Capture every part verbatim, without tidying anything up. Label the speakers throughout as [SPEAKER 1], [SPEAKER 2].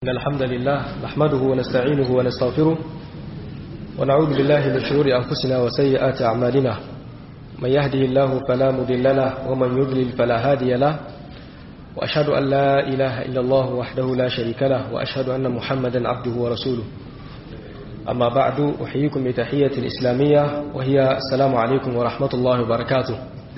[SPEAKER 1] إن الحمد لله نحمده ونستعينه ونستغفره ونعوذ بالله من شرور أنفسنا وسيئات أعمالنا من يهده الله فلا مضل له ومن يضلل فلا هادي له وأشهد أن لا إله إلا الله وحده لا شريك له وأشهد أن محمدا عبده ورسوله أما بعد أحييكم بتحية الإسلامية وهي السلام عليكم ورحمة الله وبركاته.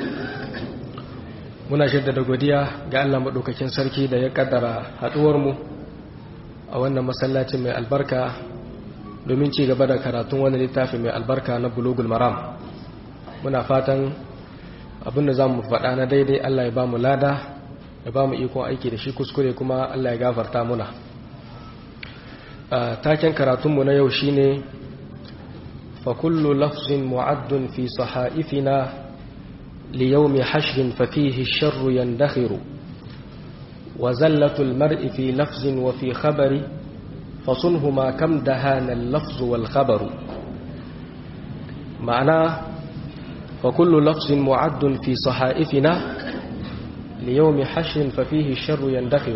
[SPEAKER 1] muna jaddada godiya ga Allah madaukakin sarki da ya kaddara haduwar mu a wannan masallacin mai albarka domin ci gaba da karatun wannan littafi mai albarka na Bulughul Maram. Muna fatan abinda zamu faɗa na daidai Allah ya ba mu lada ya ba mu iko aiki da shi, kuskure kuma Allah ya gafarta muna. Taken karatun mu na yau shine fa kullu lafzin mu'addun fi sahaifina ليوم حشر ففيه الشر يندخر وزلة المرء في لفظ وفي خبر فصنهما كم دهان اللفظ والخبر. معناه فكل لفظ معد في صحائفنا ليوم حشر ففيه الشر يندخر.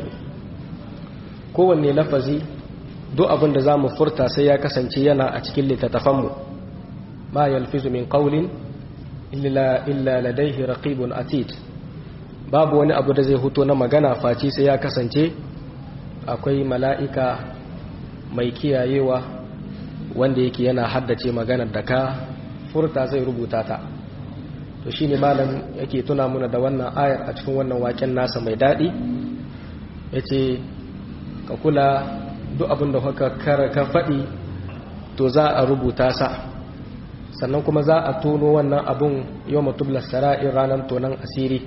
[SPEAKER 1] kowanne lafazi duk abin da za mu furta sai ya kasance yana a cikin littattafanmu. ma yalfizu min qawlin illa illa ladaihi raqibun atid. Babu wani abu da zai huto na magana face sai ya kasance akwai mala'ika mai kiyayewa wanda yake yana haddace maganar da ka furta zai rubuta ta. To shine malam yake tuna muna da wannan ayar a cikin wannan waken nasa mai dadi, yace ka kula duk abin da ka ka faɗi to za a rubuta sa, sannan kuma za a tono wannan abun yau matublar sara'in ranar tonon asiri.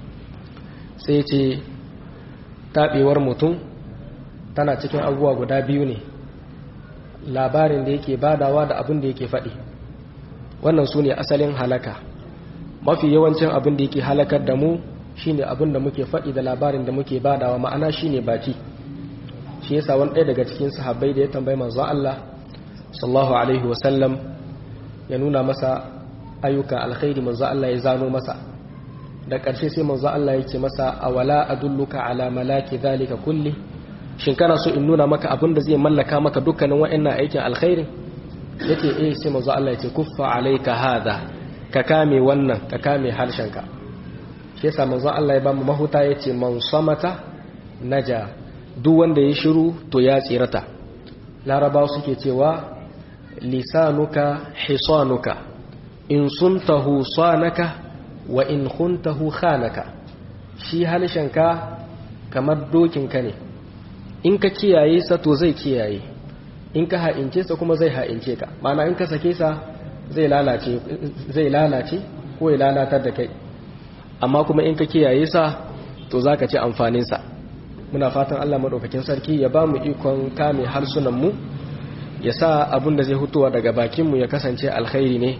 [SPEAKER 1] Sai ce taɓewar mutum tana cikin abubuwa guda biyu ne, labarin da yake badawa da abin da yake faɗi. Wannan su ne asalin halaka. Mafi yawancin abin da yake halakar da mu shine abin da muke faɗi da labarin da muke badawa, ma'ana shine baki. Shi yasa wani ɗaya daga cikin sahabbai da ya tambayi manzo Allah sallallahu alaihi wasallam ya nuna masa ayyuka alkhairi, manzo Allah ya zano masa. Da ƙarshe sai manzo Allah ya ce masa awala adulluka ala malaki zalika kulli, shin kana so in nuna maka abin da zai mallaka maka dukkanin wa'annan aikin alkhairi? Yace eh. Sai manzo Allah ya ce kuffa alayka hadha, ka kame wannan, ka kame harshenka. Shi yasa manzo Allah ya ba mu mahuta, yace man samata naja, duk wanda ya shiru to ya tsirata. Larabawa suke cewa lisanuka hisanuka in suntahu sanaka wa in khuntahu khanaka. Shi halshenka kamar dokinka ne, in ka kiyaye sa to zai kiyaye, in ka ha'ince sa kuma zai ha'ince ka. Ma'ana in ka sake sa zai lalace zai lalace ko ya lalatar da kai, amma kuma in ka kiyaye sa to zaka ci amfanin sa. Muna fatan Allah madaukakin sarki ya ba mu ikon kame harsunan mu, ya sa abin da zai hutuwa daga bakinmu ya kasance alkhairi ne.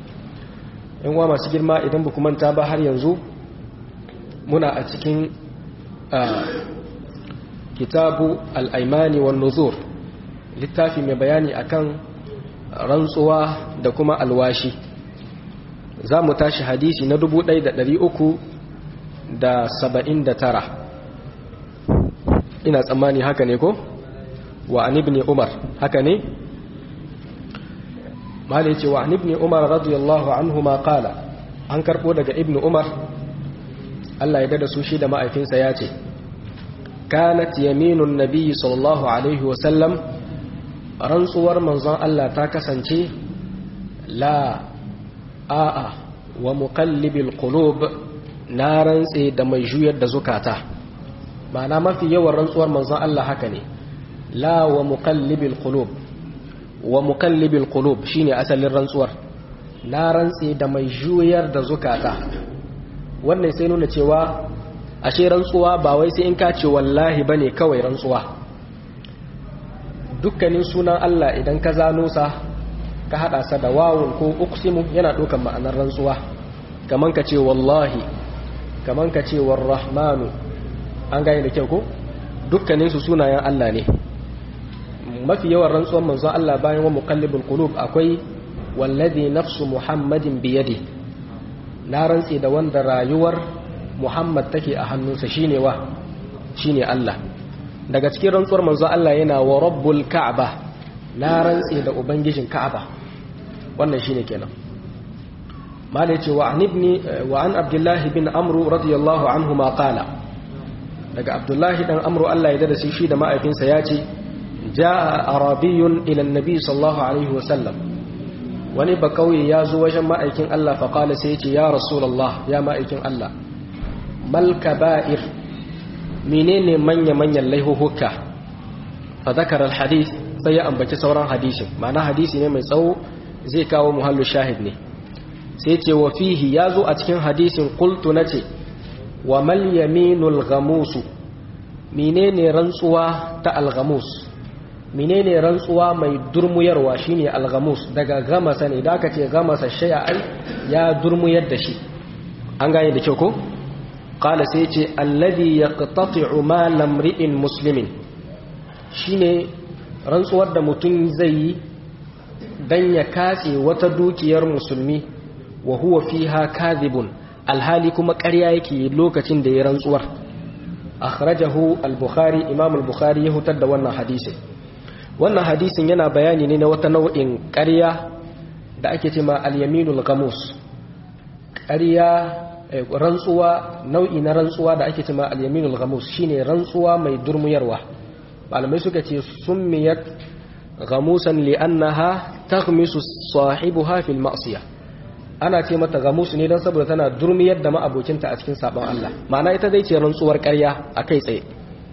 [SPEAKER 1] In wa masu girma, idan ba manta ba har yanzu muna a cikin kitabu al'aimani wa nuzur, littafi mai bayani akan rantsuwa da kuma alwashi. Za mu tashi hadisi na dubu ɗaya da ɗari uku da saba'in da tara, ina tsammani haka ne ko? wa an ibn umar, haka ne? malai ce wa an ibn umar radiyallahu anhu ma qala, an karbo daga ibn umar Allah ya dada su shi da ma'aifinsa ya ce kanat yaminun nabiyyi sallallahu alaihi wa sallam, rantsuwar manzon Allah ta kasance la a'a wa muqallibil qulub, na rantse da mai juyar da zukata. ma'ana mafi yawan rantsuwar manzon Allah haka ne, la wa muqallibil qulub. wa muqallibil qulub shine asalin rantsuwar, na rantse da mai juyar da zukata. Wannan sai nuna cewa ashe rantsuwa ba wai sai in ka ce wallahi bane kawai rantsuwa. Dukkanin sunan Allah idan ka zano sa ka hada sa da wawun ko uqsimu yana dokan ma'anar rantsuwa. Kaman ka ce wallahi, kaman ka ce warrahmanu, an gane da kyau ko? Dukkanin su sunayen Allah ne. Mafi yawan rantsuwar manzon Allah bayan wa muqallibul qulub akwai wallazi nafsu muhammadin biyadi, na rantsi da wanda rayuwar Muhammad take a hannunsa, shine wa shine Allah. daga cikin rantsuwar manzo Allah yana wa rabbul ka'ba na rantsi da ubangijin ka'aba wannan shine kenan mala yace wa an ibni wa an abdullah bin amru radiyallahu anhu ma qala daga abdullahi dan amru Allah ya dada shi da ma'aikinsa yace jaa arabiyyun ila annabi sallallahu alaihi wasallam wani bakauye ya zo wajen ma'aikin Allah fa qala sai yace ya rasulullah ya ma'aikin Allah mal kaba'ir menene manya manyan laihuhuka fa zakara al hadith sai ya ambaci sauran hadisin ma'ana hadisi ne mai tsawo zai kawo muhallu shahid ne sai ce wa fihi yazo a cikin hadisin qultu nace wa mal yaminul ghamus menene rantsuwa ta al ghamus menene rantsuwa mai durmuyarwa shine al ghamus daga gamasa ne da aka ce gamasa shay'a ai ya durmuyar da shi an gane da kyau ko qala sai ce alladhi yaqtati'u ma lamri'in muslimin shine rantsuwar da mutum zai yi dan ya katse wata dukiyar musulmi wa huwa fiha kadhibun alhali kuma ƙarya yake lokacin da ya rantsuwar akhrajahu al-bukhari imam al-bukhari ya hutar da wannan hadisin wannan hadisin yana bayani ne na wata nau'in ƙarya da ake cewa al-yaminul ghamus ƙarya rantsuwa nau'i na rantsuwa da ake cewa al-yaminul ghamus shine rantsuwa mai durmuyarwa malamai suka ce summiyat ghamusan li'annaha taghmisu sahibuha fil ma'siyah ana ce mata gamus ne don saboda tana durmiyar da ma'abokinta a cikin sabon Allah ma'ana ita zai ce rantsuwar ƙarya a kai tsaye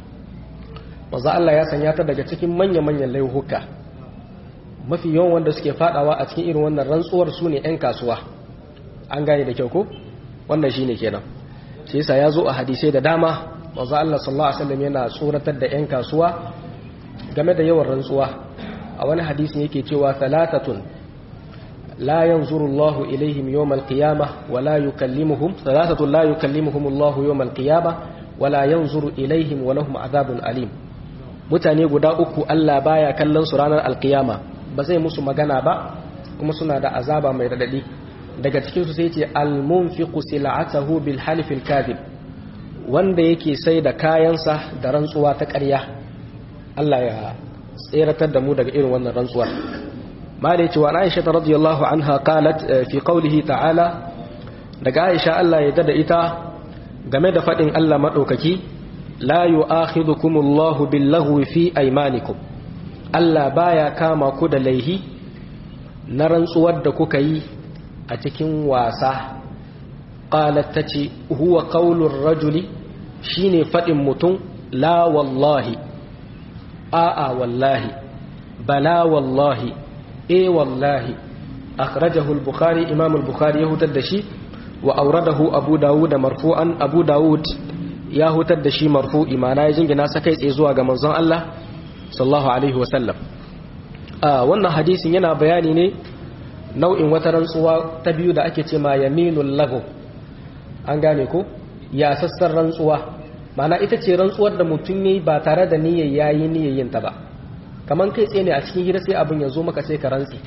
[SPEAKER 1] maza Allah ya sanya ta daga cikin manya-manyan laihuka mafi yawan wanda suke fadawa a cikin irin wannan rantsuwar su ne 'yan kasuwa an gane da kyau ko wannan shine kenan shi yasa ya zo a hadisai da dama maza Allah sallallahu alaihi wasallam yana tsoratar da 'yan kasuwa game da yawan rantsuwa a wani hadisin yake cewa thalathatun لا ينظر الله إليهم يوم القيامة ولا يكلمهم ثلاثة لا يكلمهم الله يوم القيامة ولا ينظر إليهم ولهم عذاب أليم mutane guda uku Allah baya kallon su ranar alkiyama ba zai musu magana ba kuma suna da azaba mai radadi daga cikin su sai ce al-munfiqu sil'atahu bil halif al-kadhib wanda yake sai da kayansa da rantsuwa ta ƙarya Allah ya tseratar da mu daga irin wannan rantsuwar مالك وعن عائشة رضي الله عنها قالت في قوله تعالى daga Aisha Allah ya dada ita game da fadin Allah madaukaki la yu'akhidhukumullahu billaghwi fi aymanikum Allah baya kama ku da laihi na rantsuwar da kuka yi a cikin wasa qalat tace huwa qaulur rajuli shine fadin mutum la wallahi a'a wallahi bala wallahi eh wallahi akhrajahu al-bukhari imam al-bukhari ya hutar da shi wa awradahu abu dawud marfu'an abu dawud ya hutar da shi marfu'i ma'ana ya jingina sa kai tsaye zuwa ga manzon Allah sallallahu alaihi wa sallam a wannan hadisin yana bayani ne nau'in wata rantsuwa ta biyu da ake cewa yaminul lahu an gane ko ya sassar rantsuwa ma'ana ita ce rantsuwar da mutum yayi ba tare da niyyar yayi niyyar yin ta ba kaman kai tsaye ne a cikin hira sai abin ya zo maka sai ka rantsi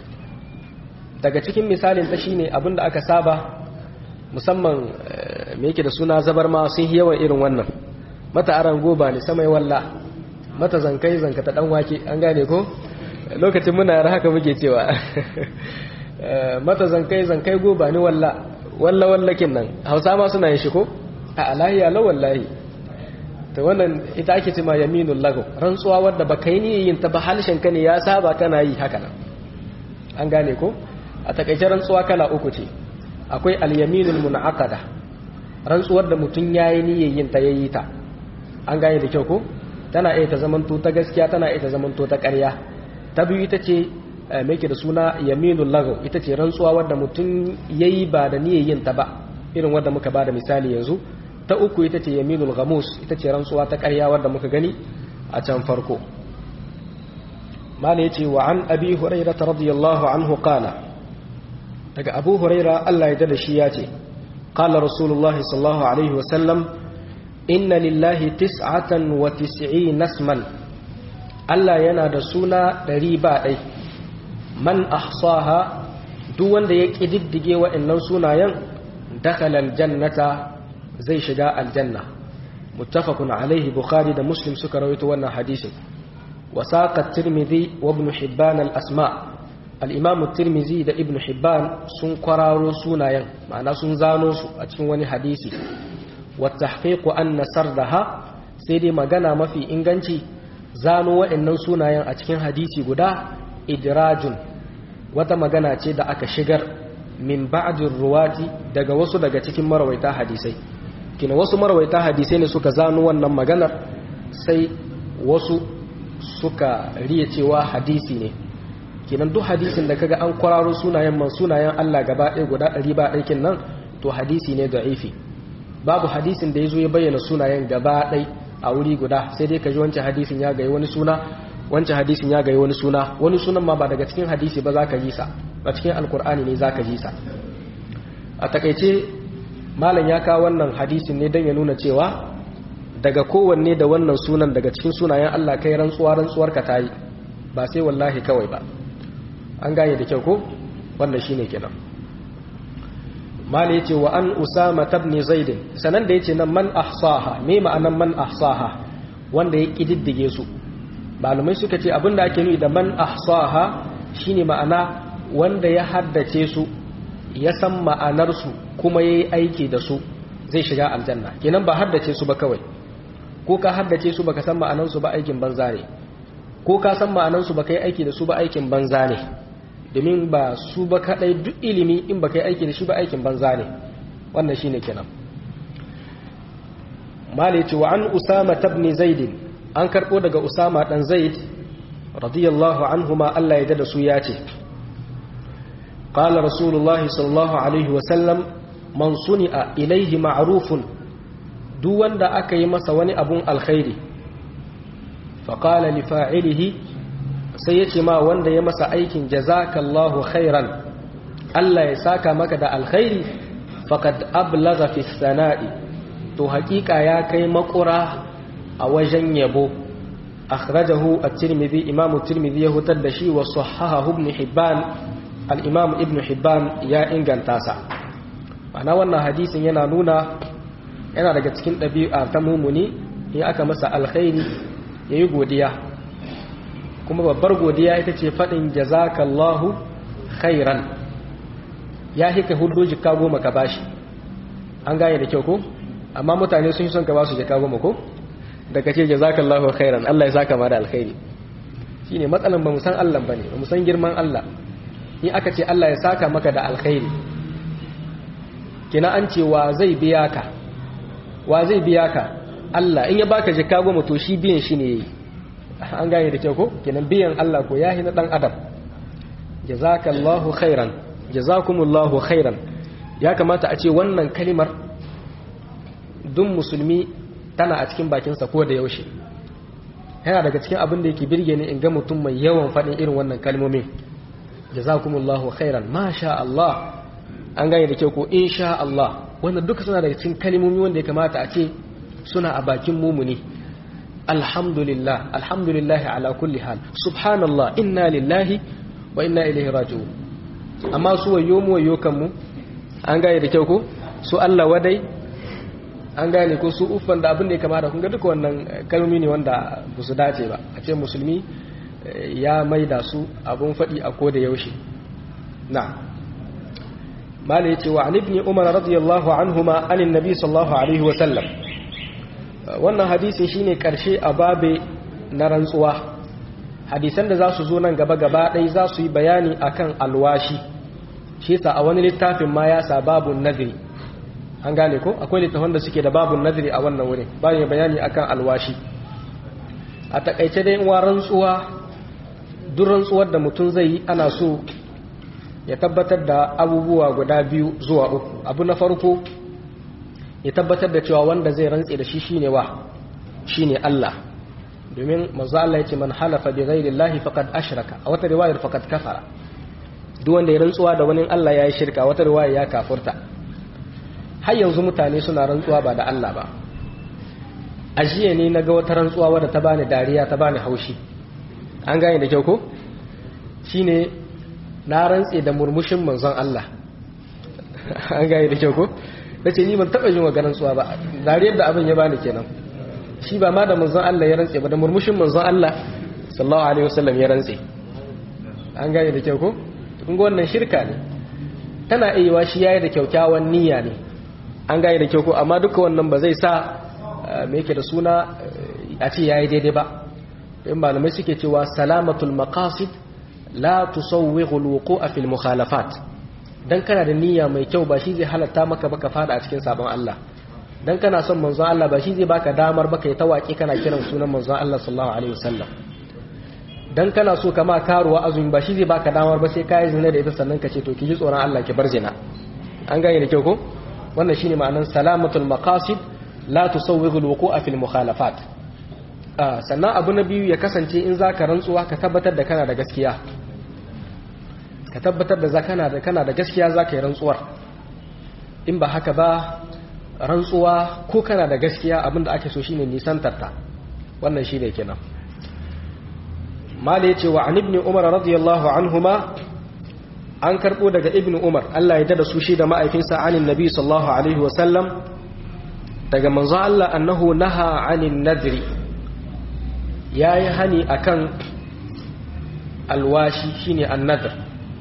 [SPEAKER 1] daga cikin misalin ta shine abin da aka saba musamman me yake da suna zabar ma sun yi yawan irin wannan mata aran goba ne sama walla mata zankai zanka ta dan wake an gane ko lokacin muna yar haka muke cewa mata zankai zankai goba ne walla walla wallakin nan Hausa ma suna yin shi ko a alahiya la wallahi to wannan ita ake cewa yaminul lagu rantsuwa wadda baka yi yin ta ba halshen ka ne ya saba kana yi haka nan an gane ko a takaice rantsuwa kala uku ce akwai al-yaminul munaqada rantsuwar da mutun yayi niyyar yin ta yayi ta an gane da kyau ko tana iya ta zamanto ta gaskiya tana iya ta zamanto ta ƙarya ta biyu ita ce me yake da suna yaminul lagu ita ce rantsuwa wadda mutun yayi ba da niyyar yin ta ba irin wadda muka bada misali yanzu ta uku ita ce yaminul ghamus ita ce rantsuwa ta ƙarya wadda muka gani a can farko mala yace wa an abi hurairah radiyallahu anhu qala daga abu hurairah Allah ya dada shi yace qala rasulullah sallallahu alaihi wa sallam inna lillahi tis'atan wa tis'ina isman Allah yana da suna ɗari ba ɗai man ahsaha duk wanda ya kididdige wa'annan sunayen dakhala aljannata zai shiga aljanna muttafaqun alaihi bukhari da muslim suka rawaito wannan hadisin wa saqa at-tirmidhi wa ibn hibban al-asma al-imam at-tirmidhi da ibn hibban sun kwararo sunayen ma'ana sun zano su a cikin wani hadisi wa tahqiqu anna sardaha sai dai magana mafi inganci zano wa'annan sunayen a cikin hadisi guda idrajun wata magana ce da aka shigar min ba'dir ruwati daga wasu daga cikin marawaita hadisai kina wasu marawaita hadisai ne suka zano wannan maganar sai wasu suka riya cewa hadisi ne kinan duk hadisin da kaga an kwararo sunayen man sunayen Allah gaba ɗaya guda ɗari ba ɗaikin nan to hadisi ne da'ifi babu hadisin da yazo ya bayyana sunayen gaba ɗai a wuri guda sai dai kaji wancan hadisin ya gayi wani suna wancan hadisin ya gayi wani suna wani sunan ma ba daga cikin hadisi ba zaka ji sa a cikin alkur'ani ne zaka ji sa a takeice malam ya kawo wannan hadisin ne don ya nuna cewa daga kowanne da wannan sunan daga cikin sunayen Allah kai rantsuwa rantsuwar ka tayi ba sai wallahi kawai ba an gane da kyau ko wannan shine kenan mala yace wa an usama ibn zaid sanan da yace nan man ahsaha me ma'anan man ahsaha wanda ya kididdige su malumai suka ce abinda ake nufi da man ahsaha shine ma'ana wanda ya haddace su ya san ma'anar su kuma yayi aiki da su zai shiga aljanna kenan ba haddace su ba kawai ko ka haddace su baka san ma'anar su ba aikin banza ne ko ka san ma'anar su baka yi aiki da su ba aikin banza ne domin ba su ba kadai duk ilimi in baka yi aiki da shi ba aikin banza ne wannan shine kenan malai wa an usama ibn zaid an karbo daga usama dan zaid radiyallahu anhuma Allah ya da su ya ce qala rasulullahi sallallahu alaihi wa sallam man suni'a ilayhi ma'rufun duk wanda aka yi masa wani abun alkhairi fa qala li fa'ilihi sai yace ma wanda ya masa aikin jazakallahu khairan Allah ya saka maka da alkhairi faqad ablagha fi sana'i to hakika ya kai makura a wajen yabo akhrajahu at-tirmidhi imam at-tirmidhi ya hutar da shi wa sahahahu ibn hibban al-imam ibn hibban ya inganta sa ana wannan hadisin yana nuna yana daga cikin dabi'a ta mumuni in aka masa alkhairi yayi godiya kuma babbar godiya ita ce fadin jazakallahu khairan ya hika hudu jika goma ka bashi an gane da kyau ko amma mutane sun yi son ka ba su jaka goma ko da kace jazakallahu khairan Allah ya saka ma da alkhairi shine matsalan ba mu san Allah bane ba mu san girman Allah in aka ce Allah ya saka maka da alkhairi kina an ce wa zai biya ka wa zai biya ka Allah in ya baka jaka goma to shi biyan shi ne yayi an gane da kyau ko kinan biyan Allah ko yahi na dan adam jazakallahu khairan jazakumullahu khairan ya kamata a ce wannan kalimar duk musulmi tana a cikin bakinsa ko da yaushe yana daga cikin abin da yake birge ni in ga mutum mai yawan faɗin irin wannan kalmomin jazakumullahu khairan masha Allah an gane da kyau ko insha Allah wannan duka suna daga cikin kalmomi wanda ya kamata a ce suna a bakin mumuni alhamdulillah alhamdulillah ala kulli hal subhanallah inna lillahi wa inna ilaihi raji'un amma su wayo mu wayo kanmu an gane da kyau ko su Allah wadai an gane ko su uffan da abin da ya kamata kun ga duka wannan kalmomi ne wanda ba su dace ba a ce musulmi ya maida su abun faɗi a ko da yaushe na mala yace wa ibn umar radiyallahu anhuma anin nabi sallallahu alaihi wa sallam wannan hadisin shine karshe a babe na rantsuwa hadisan da za su zo nan gaba gaba ɗaya za su yi bayani akan alwashi shi yasa a wani littafin ma ya sa babun nadri an gane ko akwai littafin da suke da babun nadri a wannan wurin bayan bayani akan alwashi a takaice dai wa rantsuwa duk rantsuwar da mutum zai yi ana so ya tabbatar da abubuwa guda biyu zuwa uku abu na farko ya tabbatar da cewa wanda zai rantse da shi shine wa shine Allah domin manzo Allah yace man halafa bi ghairi Allah faqad ashraka a wata riwayar faqad kafara duk wanda ya rantsuwa da wani Allah yayi shirka wata riwaya ya kafurta har yanzu mutane suna rantsuwa ba da Allah ba ajiye ne naga wata rantsuwa wadda ta bani dariya ta bani haushi an gane da kyau ko shine na rantse da murmushin manzon Allah an gane da kyau ko nace ni ban taba yin wa rantsuwa ba dariyar da abin ya bani kenan shi ba ma da manzon Allah ya rantse ba da murmushin manzon Allah sallallahu alaihi wasallam ya rantse an gane da kyau ko kun ga wannan shirka ne tana iya shi yayi da kyaukyawan niyya ne an gane da kyau ko amma duka wannan ba zai sa me yake da suna a ce yayi daidai ba in malamai suke cewa salamatul maqasid la tusawwighu alwuqu'a fil mukhalafat dan kana da niyya mai kyau ba shi zai halatta maka baka fada a cikin sabon Allah dan kana son manzon Allah ba shi zai baka damar baka yi tawaki kana kiran sunan manzon Allah sallallahu alaihi wasallam dan kana so kama karuwa azumi ba shi zai baka damar ba sai kai zina da ita sannan ka ce to ki ji tsoron Allah ki bar zina an gane da kyau ko wannan shine ma'anar salamatul maqasid la tusawwighu alwuqu'a fil mukhalafat sannan abu na biyu ya kasance in zaka rantsuwa ka tabbatar da kana da gaskiya ka tabbatar da za kana da kana da gaskiya zaka yi rantsuwar in ba haka ba rantsuwa ko kana da gaskiya abinda ake so shine nisantar ta wannan shine kenan mala yace wa an ibn umar radiyallahu anhuma an karbo daga ibn umar Allah ya dada su shi da ma'aifinsa anin nabi sallallahu alaihi wa sallam daga manzo Allah annahu naha anin nadri yayi hani akan alwashi shine an-nadr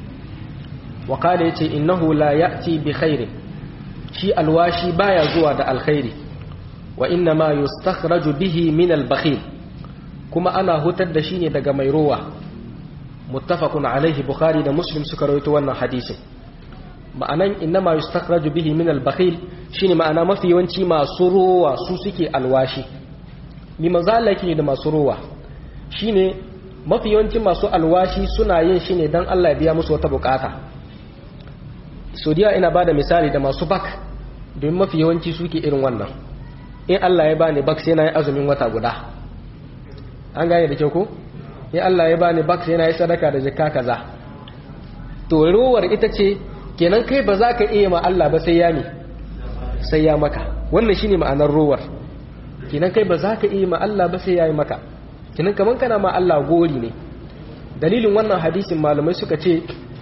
[SPEAKER 1] wa qala yace innahu la ya'ti bi khairin shi alwashi baya zuwa da alkhairi wa inna ma yustakhraju bihi min al-bakhil kuma ana hutar da shi ne daga mai ruwa muttafaqun alaihi bukhari da muslim suka rawaito wannan hadisin ma'anan inna ma yustakhraju bihi min al-bakhil shine ma'ana mafi yawanci masu ruwa su suke alwashi ni manzo Allah yake da masu ruwa shine mafi yawanci masu alwashi suna yin shi ne dan Allah ya biya musu wata bukata Saudiya ina bada misali da masu bak don mafi yawanci suke irin wannan in Allah ya bani bak sai na yi azumin wata guda an gane da kyau ko in Allah ya bani bak sai na yi sadaka da jikka kaza to ruwar ita ce kenan kai ba za ka iya ma Allah ba sai ya mi sai ya maka wannan shine ma'anar ruwar kenan kai ba za ka iya ma Allah ba sai ya yi maka kenan kaman kana ma Allah gori ne dalilin wannan hadisin malamai suka ce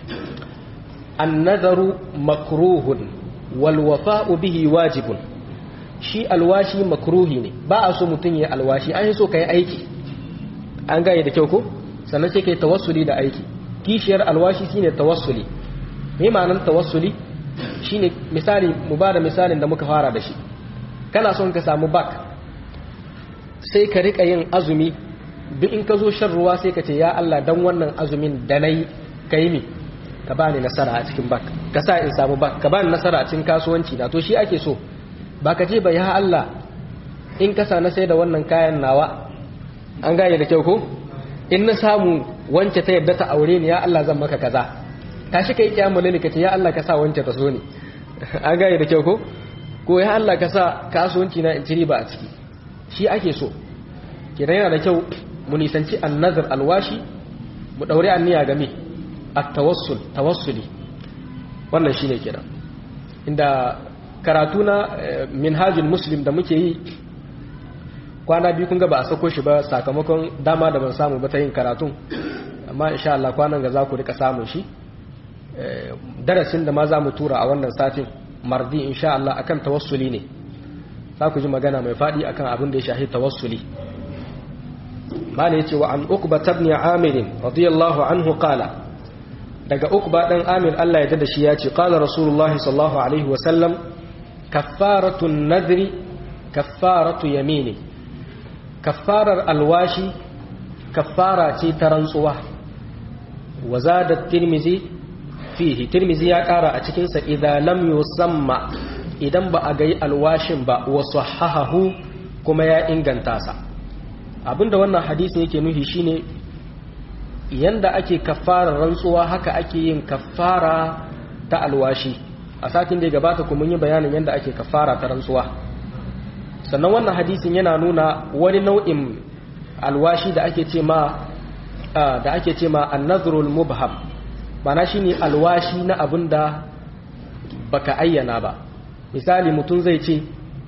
[SPEAKER 1] an-nadharu makruhun wal wafa'u bihi wajibun shi alwashi makruhi ne ba a so mutun ya alwashi an so kai aiki an gane da kyau ko sannan sai kai tawassuli da aiki kishiyar alwashi shine tawassuli me ma'anar tawassuli shine misali mu bada misalin da muka fara da shi kana son ka samu bak sai ka rika yin azumi duk in ka zo shan ruwa sai ka ce ya Allah dan wannan azumin da nayi kai mi ka bani nasara a cikin bak ka sa in samu bak ka bani nasara a cikin kasuwanci na to shi ake so ba ka ce ba ya Allah in ka sa na sai da wannan kayan nawa an gane da kyau ko in na samu wance ta yadda ta aure ni ya Allah zan maka kaza tashi kai kiyamul laili kace ya Allah ka sa wance ta so ni an gane da kyau ko ko ya Allah ka sa kasuwanci na in ci riba a ciki shi ake so kidan yana da kyau mu nisanci an-nazar alwashi mu daure anniya game at-tawassul tawassuli wannan shine kidan inda karatu na minhajul muslim da muke yi kwana biyu kun ga ba a sako shi ba sakamakon dama da ban samu ba ta yin karatun amma insha Allah kwanan ga za ku rika samun shi darasin da ma za mu tura a wannan satin mardi insha Allah akan tawassuli ne za ku ji magana mai fadi akan abin da ya shahi tawassuli mala yace wa an uqba ibn amir radiyallahu anhu qala daga uqba dan amir Allah ya dada shi yace qala rasulullahi sallallahu alaihi wa sallam kaffaratu nadri kaffaratu yamini kaffarar alwashi kaffara ce ta rantsuwa wa zada tirmizi fihi tirmizi ya kara a cikin sa idan lam yusamma idan ba a gai alwashin ba wa sahahahu kuma ya inganta sa abinda wannan hadisin yake nufi shine yanda ake kaffarar rantsuwa haka ake yin kaffara ta alwashi a satin da ya gabata kuma mun yi bayanin yanda ake kaffara ta rantsuwa sannan wannan hadisin yana nuna wani nau'in alwashi da ake ce ma da ake ce ma an-nadhrul mubham mana shine alwashi na abinda baka ayyana ba misali mutum zai ce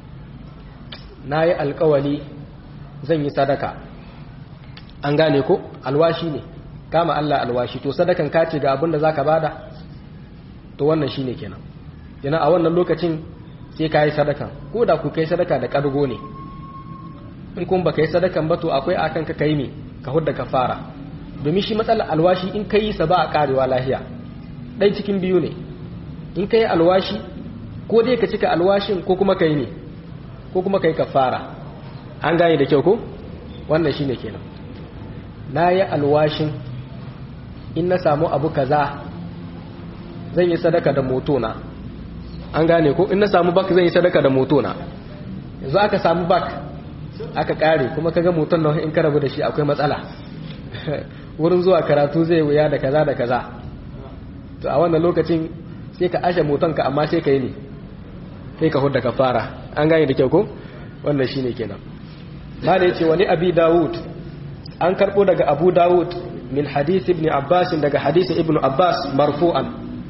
[SPEAKER 1] nayi alƙawali zan yi sadaka an gane ko alwashi ne kama Allah alwashi to sadakan ka ce ga abinda zaka bada to wannan shine kenan yana a wannan lokacin sai ka yi sadaka ko da ku kai sadaka da ƙargo ne in kuma baka yi sadakan ba to akwai akan ka kai ne ka hudda kafara domin shi matsalar alwashi in kai sa ba a karewa lahiya dai cikin biyu ne in kai alwashi ko dai ka cika alwashin ko kuma kai ne ko kuma kai kafara an gane da kyau ko wannan shine kenan na yi alwashin in na samu abu kaza zan yi sadaka da motona an gane ko in na samu bak zan yi sadaka da motona yanzu aka samu bak aka kare kuma kaga moton nan in ka rabu da shi akwai matsala wurin zuwa karatu zai wuya da kaza da kaza to a wannan lokacin sai ka ashe moton ka amma sai ka yi ne sai ka hudda kafara an gane da kyau ko wannan shine kenan ma da yace wani abi dawud an karbo daga abu dawud min hadith ibn abbas daga hadith ibn abbas marfu'an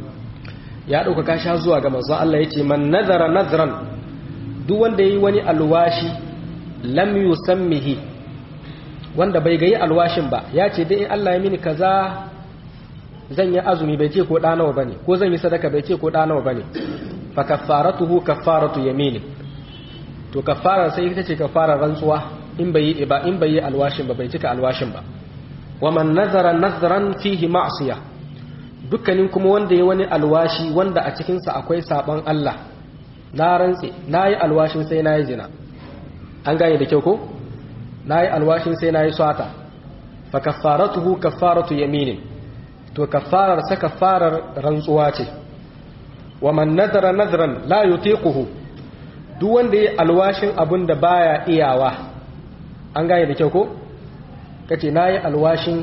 [SPEAKER 1] ya dauka kasha zuwa ga manzo Allah yace man nazara nazran duk wanda yayi wani alwashi lam yusammihi wanda bai gayi alwashin ba yace dai in Allah ya mini kaza zan yi azumi bai ce ko da nawa bane ko zan yi sadaka bai ce ko da nawa bane fa kaffaratuhu kaffaratu yamini to kaffara sai ita ce kaffarar rantsuwa in bai yi ba in bai yi alwashin ba bai cika alwashin ba wa man nazara nazran fihi ma'siya dukkanin kuma wanda ya wani alwashi wanda a cikin sa akwai saban Allah na rantsi nayi alwashin sai nayi zina an gane da kyau ko nayi alwashin sai nayi swata fa kaffaratuhu kaffaratu yaminin to kaffarar sa kaffarar rantsuwa ce wa man nadara nadran la yutiquhu duk wanda yayi alwashin abun da baya iyawa an gane da kyau ko kace nayi alwashin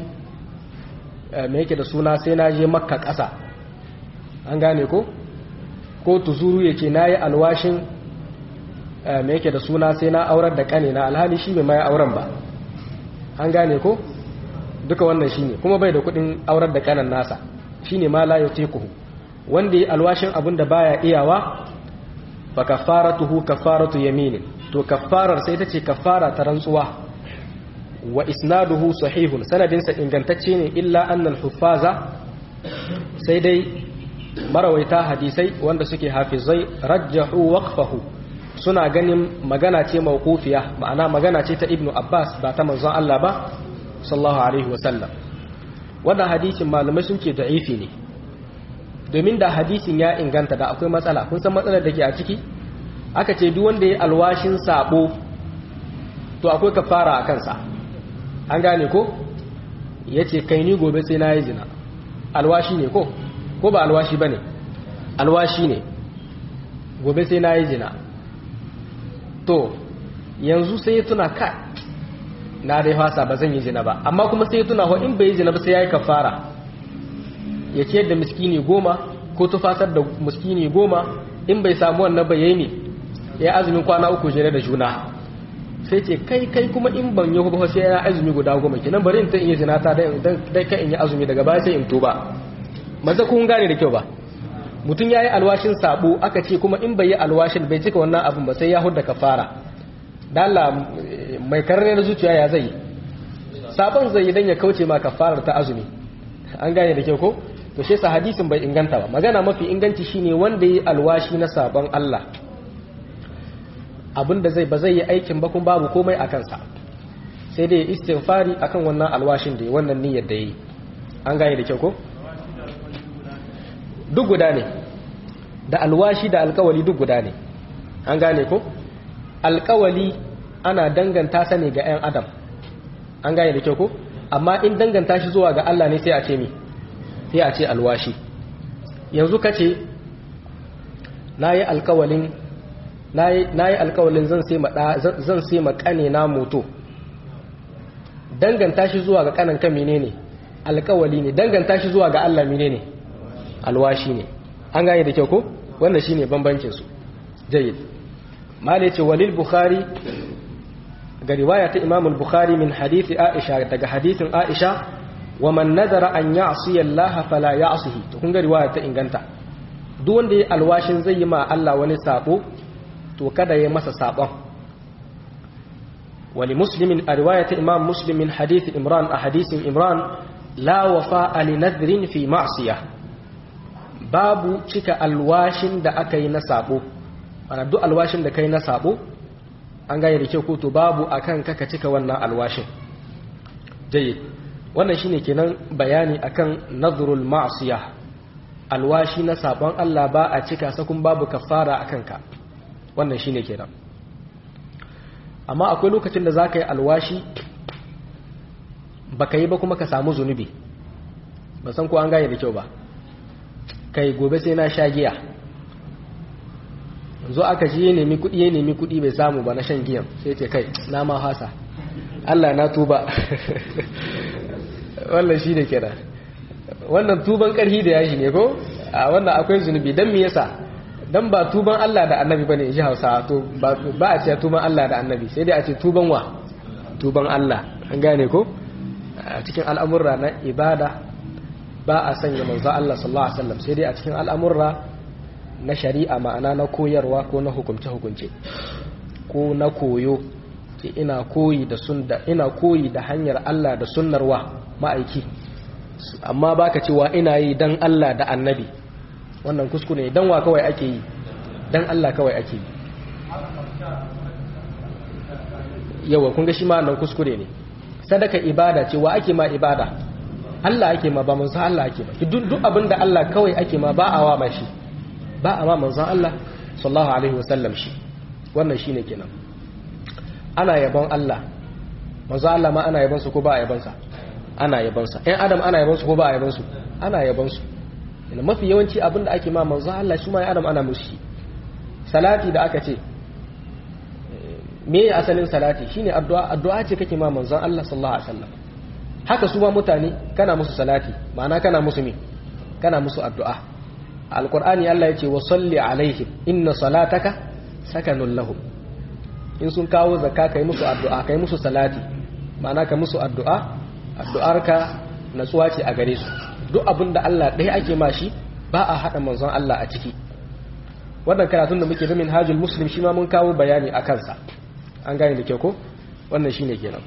[SPEAKER 1] me yake da suna sai na je makka ƙasa an gane ko ko tuzuru yake nayi alwashin me yake da suna sai na aurar da kane na alhali shi bai mai auren ba an gane ko duka wannan shine kuma bai da kudin aurar da kanan nasa shine ma la yutiquhu wanda yi alwashin abin da baya iyawa fa kafaratuhu kafaratu yaminin to kafarar sai ta ce kafara ta rantsuwa wa isnaduhu sahihun sanadinsa ingantacce ne illa annal huffaza sai dai marawaita hadisai wanda suke hafizai rajjahu waqfahu suna ganin magana ce mawqufiya ma'ana magana ce ta ibnu abbas ba ta manzon Allah ba sallallahu alaihi wasallam wannan hadisin malamai sun ce da'ifi ne domin da hadisin ya inganta da akwai matsala kun san matsalar da ke a ciki aka ce duk wanda ya alwashin sabo to akwai kafara a kansa an gane ko yace kai ni gobe sai na yi zina alwashi ne ko ko ba alwashi bane alwashi ne gobe sai na yi zina to yanzu sai tuna ka na dai fasa ba zan yi zina ba amma kuma sai tuna ho in bai yi zina ba sai yayi kafara ya ciyar da miskini goma ko tufasar da miskini goma in bai samu wannan ba yayi ne ya azumin kwana uku jere da juna sai ce kai kai kuma in ban yi ba sai ya azumi guda goma kenan bari in ta in yi zina ta dai dai kai in yi azumi daga baya sai in tuba maza kun gane da kyau ba mutum yayi alwashin sabo aka ce kuma in bai yi alwashin bai cika wannan abin ba sai ya hudda kafara dan Allah mai karne na zuciya ya zai sabon zai dan ya kauce ma kafarar ta azumi an gane da kyau ko to shi sa hadisin bai inganta ba magana mafi inganci shine wanda yi alwashi na sabon Allah abinda zai ba zai yi aikin ba kun babu komai a kansa sai dai istighfari akan wannan alwashin da yi wannan niyyar da yi an gane da kyau ko duk guda ne da alwashi da alkawali duk guda ne an gane ko alkawali ana danganta sa ne ga 'yan adam an gane da kyau ko amma in danganta shi zuwa ga Allah ne sai a ce mi sai a ce alwashi yanzu kace nayi alkawalin nayi nayi alkawalin zan sai ma zan sai ma kane na moto danganta shi zuwa ga kanan ka menene alkawali ne danganta shi zuwa ga Allah menene alwashi ne an gane da kyau ko wannan shine bambancin su jayyid malai ce walil bukhari ga riwaya ta imam al-bukhari min hadisi aisha daga hadisin aisha wa man nadara an ya'si Allah fala ya'sihi to kun ga riwaya ta inganta duk wanda yayi alwashin zai yi ma Allah wani sabo to kada ya masa sabon wali muslimin a riwaya ta imam muslim min hadisi imran a hadisin imran la wafa li nadrin fi ma'siyah babu cika alwashin da aka yi na sabo ana duk alwashin da kai na sabo an gane da kyau ko to babu akan ka ka cika wannan alwashin jayyid wannan shine kenan bayani akan nadhrul ma'siyah alwashi na sabon Allah ba a cika sa kun babu kafara akan ka wannan shine kenan amma akwai lokacin da zaka yi alwashi baka yi ba kuma ka samu zunubi ba san ko an gane da kyau ba kai gobe sai na sha giya zo aka ji ya nemi kudi ya nemi kudi bai samu ba na shan giyan sai ce kai na ma hasa Allah na tuba wannan shi ne kira wannan tuban karhi da yashi ne ko a wannan akwai zunubi dan me yasa dan ba tuban Allah da annabi bane ji Hausa to ba a ce tuban Allah da annabi sai dai a ce tuban wa tuban Allah an gane ko a cikin al'amurra na ibada ba a sanya manzo Allah sallallahu alaihi wasallam sai dai a cikin al'amurra na shari'a ma'ana na koyarwa ko na hukunce hukunce ko na koyo ce ina koyi da sunna ina koyi da hanyar Allah da sunnarwa ma'aiki amma baka cewa ina yi dan Allah da annabi wannan kuskure ne dan wa kawai ake yi dan Allah kawai ake yi yawa kun ga shi ma nan kuskure ne sadaka ibada ce wa ake ma ibada Allah ake ma ba manzo Allah ake ma duk duk abinda Allah kawai ake ma ba a wa ma shi ba a ma manzo Allah sallallahu alaihi wasallam shi wannan shine kenan ana yabon Allah manzo Allah ma ana yabon su ko ba a yabon sa ana yabon sa ɗan adam ana yabon su ko ba a yabon su ana yabon su ina mafi yawanci abinda ake ma manzo Allah shi ma ya adam ana mushi salati da aka ce me asalin salati shine addu'a addu'a ce kake ma manzon Allah sallallahu alaihi wasallam haka su ma mutane kana musu salati ma'ana kana musu me kana musu addu'a alqur'ani Allah yace wa salli alaihim inna salataka sakanun lahum in sun kawo zakka kai musu addu'a kai musu salati ma'ana ka musu addu'a addu'arka natsuwa ce a gare su duk abinda Allah ɗaya ake ma shi ba a hada manzon Allah a ciki wannan karatun da muke da minhajul muslim shi ma mun kawo bayani a kansa an gane da kyau ko wannan shine kenan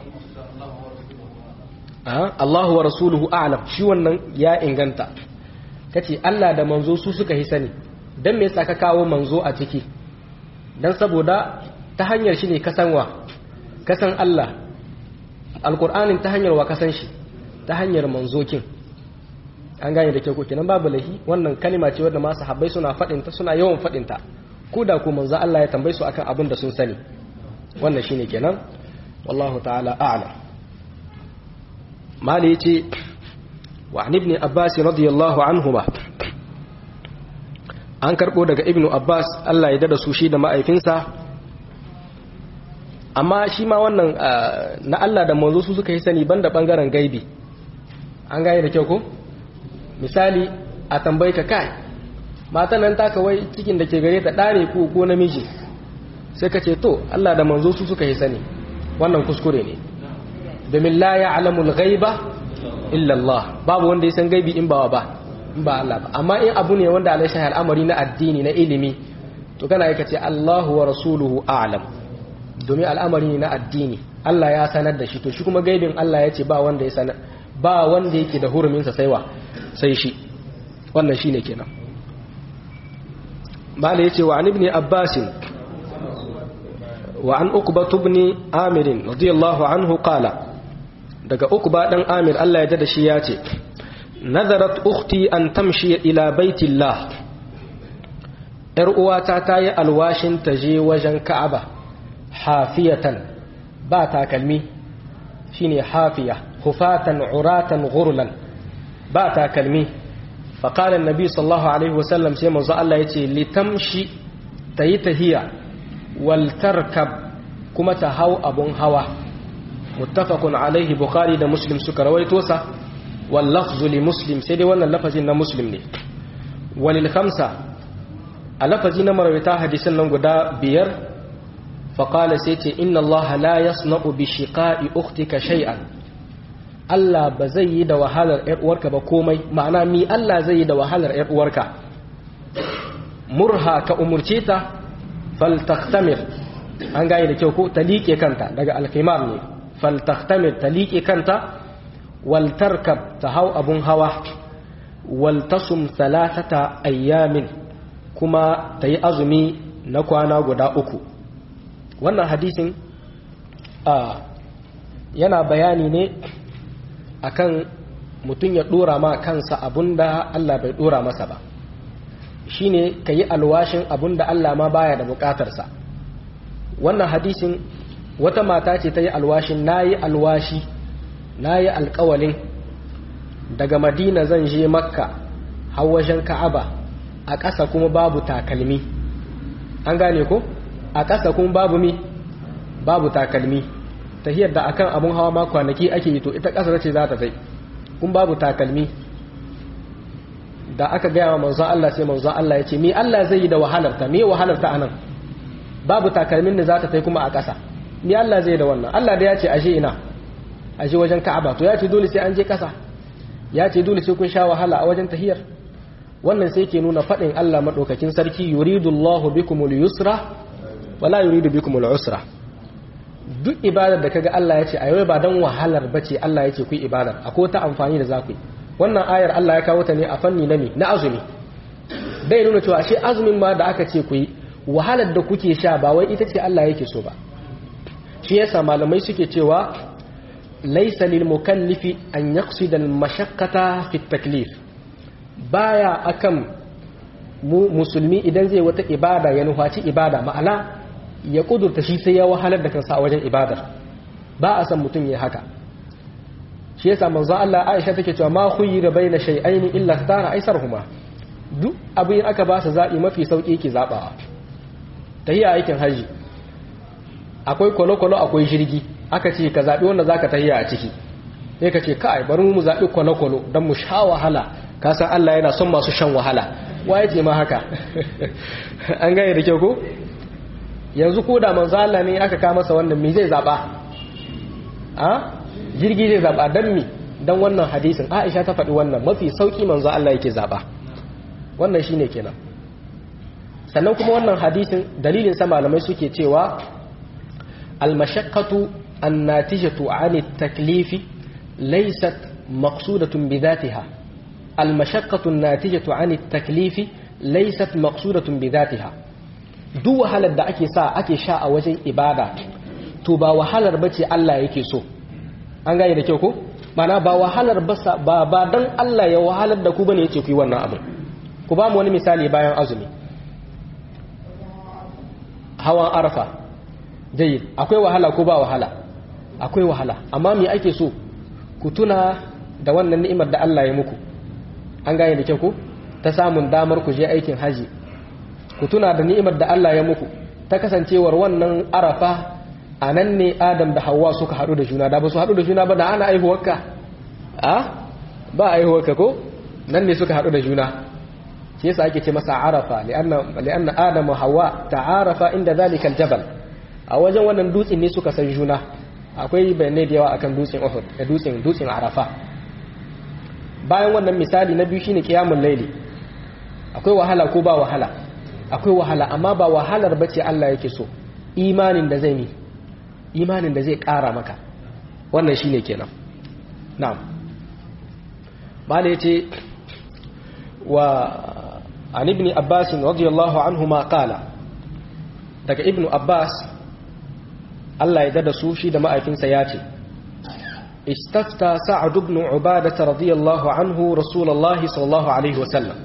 [SPEAKER 1] aha Allahu wa rasuluhu a'lam shi wannan ya inganta kace Allah da manzo su suka yi sani dan me yasa ka kawo manzo a ciki dan saboda ta hanyar shi ne kasanwa kasan Allah alqur'anin ta hanyar wa kasan shi ta hanyar manzokin an gane da kyau ko kenan babu lahi wannan kalima ce wanda ma sahabbai suna fadin ta suna yawan fadin ta ko da ko manzo Allah ya tambaye su akan abin da sun sani wannan shine kenan wallahu ta'ala a'lam mali yace wa an ibn abbas radiyallahu anhuma an karbo daga ibn abbas Allah ya dada su shi da ma'aifinsa amma shi ma wannan na Allah da manzo su suka yi sani banda bangaren gaibi an gane da kyau ko misali a tambaye ka kai matan nan taka wai cikin da ke gare ta dare ko ko namiji sai ka ce to Allah da manzo su suka yi sani wannan kuskure ne domin la ya'lamul ghaiba illa Allah babu wanda ya san gaibi in ba ba in ba Allah ba amma in abu ne wanda Allah ya al'amari na addini na ilimi to kana yake ce Allahu wa rasuluhu a'lam domin al'amari ne na addini Allah ya sanar da shi to shi kuma gaibin Allah ya ce ba wanda ya sanar ba wanda yake da hurumin sa saiwa sai shi wannan shine kenan bala yace wa an ibn abbas wa an uqba ibn amir radiyallahu anhu qala daga uqba dan amir Allah ya dada shi yace nazarat ukhti an tamshi ila baitillah yar uwata tayi alwashin taje wajen ka'aba hafiyatan ba takalmi shine hafiya hufatan uratan ghurlan ba takalmi faqala annabi sallallahu alaihi wasallam sai manzo Allah yace litamshi tayi tahiya wal tarkab kuma ta hau abun hawa muttafaqun alaihi bukhari da muslim suka rawaito sa wal lafzu li muslim sai dai wannan lafazin na muslim ne walil khamsa a lafazi na marawita hadisin nan guda biyar faqala sai ce inna allaha la yasna'u bi shiqa'i ukhtika shay'an Allah ba zai yi da wahalar ‘yar uwarka ba komai ma'ana mi Allah zai yi da wahalar ‘yar uwarka murha ka umurce ta faltaktamir an gane da kyau ko ta liƙe kanta daga alkhimar ne faltaktamir ta liƙe kanta waltarkab ta hau abun hawa waltasum salatata ayyamin kuma ta yi azumi na kwana guda uku wannan hadisin a yana bayani ne akan mutum ya dora ma kansa abunda Allah bai dora masa ba, shine kayi alwashin abunda Allah ma baya da bukatarsa. wannan hadisin wata mata ce ta yi alwashin, nayi alwashi nayi alƙawalin daga Madina zan je Makka har wajen Ka'aba a ƙasa kuma babu takalmi. An gane ko? A ƙasa kuma babu mi babu takalmi. Tahiyar da akan abun hawa ma kwanaki ake yi, to ita ƙasa ce za ta kai kun babu takalmi. Da aka gaya wa manzon Allah sai manzon Allah ya ce me Allah zai yi da wahalarta, me wahalarta anan? Babu takalmin da za ta kai kuma a ƙasa, me Allah zai yi da wannan? Allah da ya ce aje ina, aje wajen Ka'aba, to ya ce dole sai an je ƙasa, ya ce dole sai kun sha wahala a wajen tahiyar. Wannan sai ke nuna faɗin Allah maɗaukakin sarki yuridullahu bikumul yusra wala yuridu bikumul usra. Duk ibadar da kaga Allah ya ce ayi ba dan wahalar bace Allah ya ce ku ibadar, akwai ta amfani da za ku yi. Wannan ayar Allah ya kawo ta ne a fanni na me na azumi. Bai nuna cewa ashe azumin ma da aka ce ku yi wahalar da kuke sha ba wai ita ce Allah yake so ba. Shi yasa malamai suke cewa laysa lil mukallifi an yaqsida al mashaqqata fi taklif. Baya akan mu musulmi idan zai wata ibada ya nufaci ibada, ma'ana ya kudurta shi sai ya wahalar da kansa a wajen ibadar. Ba a san mutum ya haka. Shi yasa manzo Allah Aisha take cewa ma khuyira baina shay'ain illa ikhtara aisarhuma. Duk abin aka ba su zabi mafi sauki yake zabawa. Tahiyya aikin haji akwai kwalo-kwalo akwai jirgi, aka ce ka zabi wanda zaka tahiyya a ciki. Sai ka ce kai bari mu zabi kwalo-kwalo dan mu sha wahala. Ka san Allah yana son masu shan wahala. Waye ce ma haka? An gane da kyau ko? Yanzu ko da manzo Allah ne aka ka masa wannan me zai zaba? A? Jirgi zai zaba dan mi? Dan wannan hadisin Aisha ta faɗi wannan mafi sauki manzo Allah yake zaba. Wannan shine kenan. Sannan kuma wannan hadisin dalilin sa malamai suke cewa al-mashaqqatu an-natijatu 'ani at-taklifi laysat maqsudatun bi dhatiha. Al-mashaqqatu an-natijatu 'ani at-taklifi laysat maqsudatun bi dhatiha. Duk wahalar da ake sa ake sha a wajen ibada to ba wahalar bace Allah yake so. An gane da kyau ko? Mana ba wahalar basa ba ba dan Allah ya wahalar da ku bane yace ku yi wannan abin. Ku ba mu wani misali bayan azumi. Hawan Arafa. Jayyid. Akwai wahala ko ba wahala? Akwai wahala. Amma me ake so? Ku tuna da wannan ni'imar da Allah ya muku. An gane da kyau ko? Ta samun damar ku je aikin haji. Ku tuna da ni'imar da Allah ya muku. Ta kasancewar wannan Arafa a nan ne Adam da Hawwa suka haɗu da juna, da ba su haɗu da juna ba da ana aihuwarka a ba aihuwarka ko nan ne suka haɗu da juna. Shi yasa ake ce masa Arafa li'anna Adam wa Hawwa ta'arafa inda zalikal jabal. A wajen wannan dutsen ne suka san juna. Akwai bayanai da yawa akan dutsen Uhud da dutsen dutsen Arafa. Bayan wannan misali na biyu shine qiyamul layli. Akwai wahala ko ba wahala? Akwai wahala, amma ba wahalar bace Allah yake so. Imanin da zai ni imanin da zai ƙara maka, wannan shine kenan. Na'am. Bale yace wa an ibn Abbas radiyallahu anhuma qala, daga ibn Abbas Allah ya dada su shi da ma'aikinsa yace istafta Sa'ad ibn Ubadah radiyallahu anhu Rasulullahi sallallahu alaihi wasallam.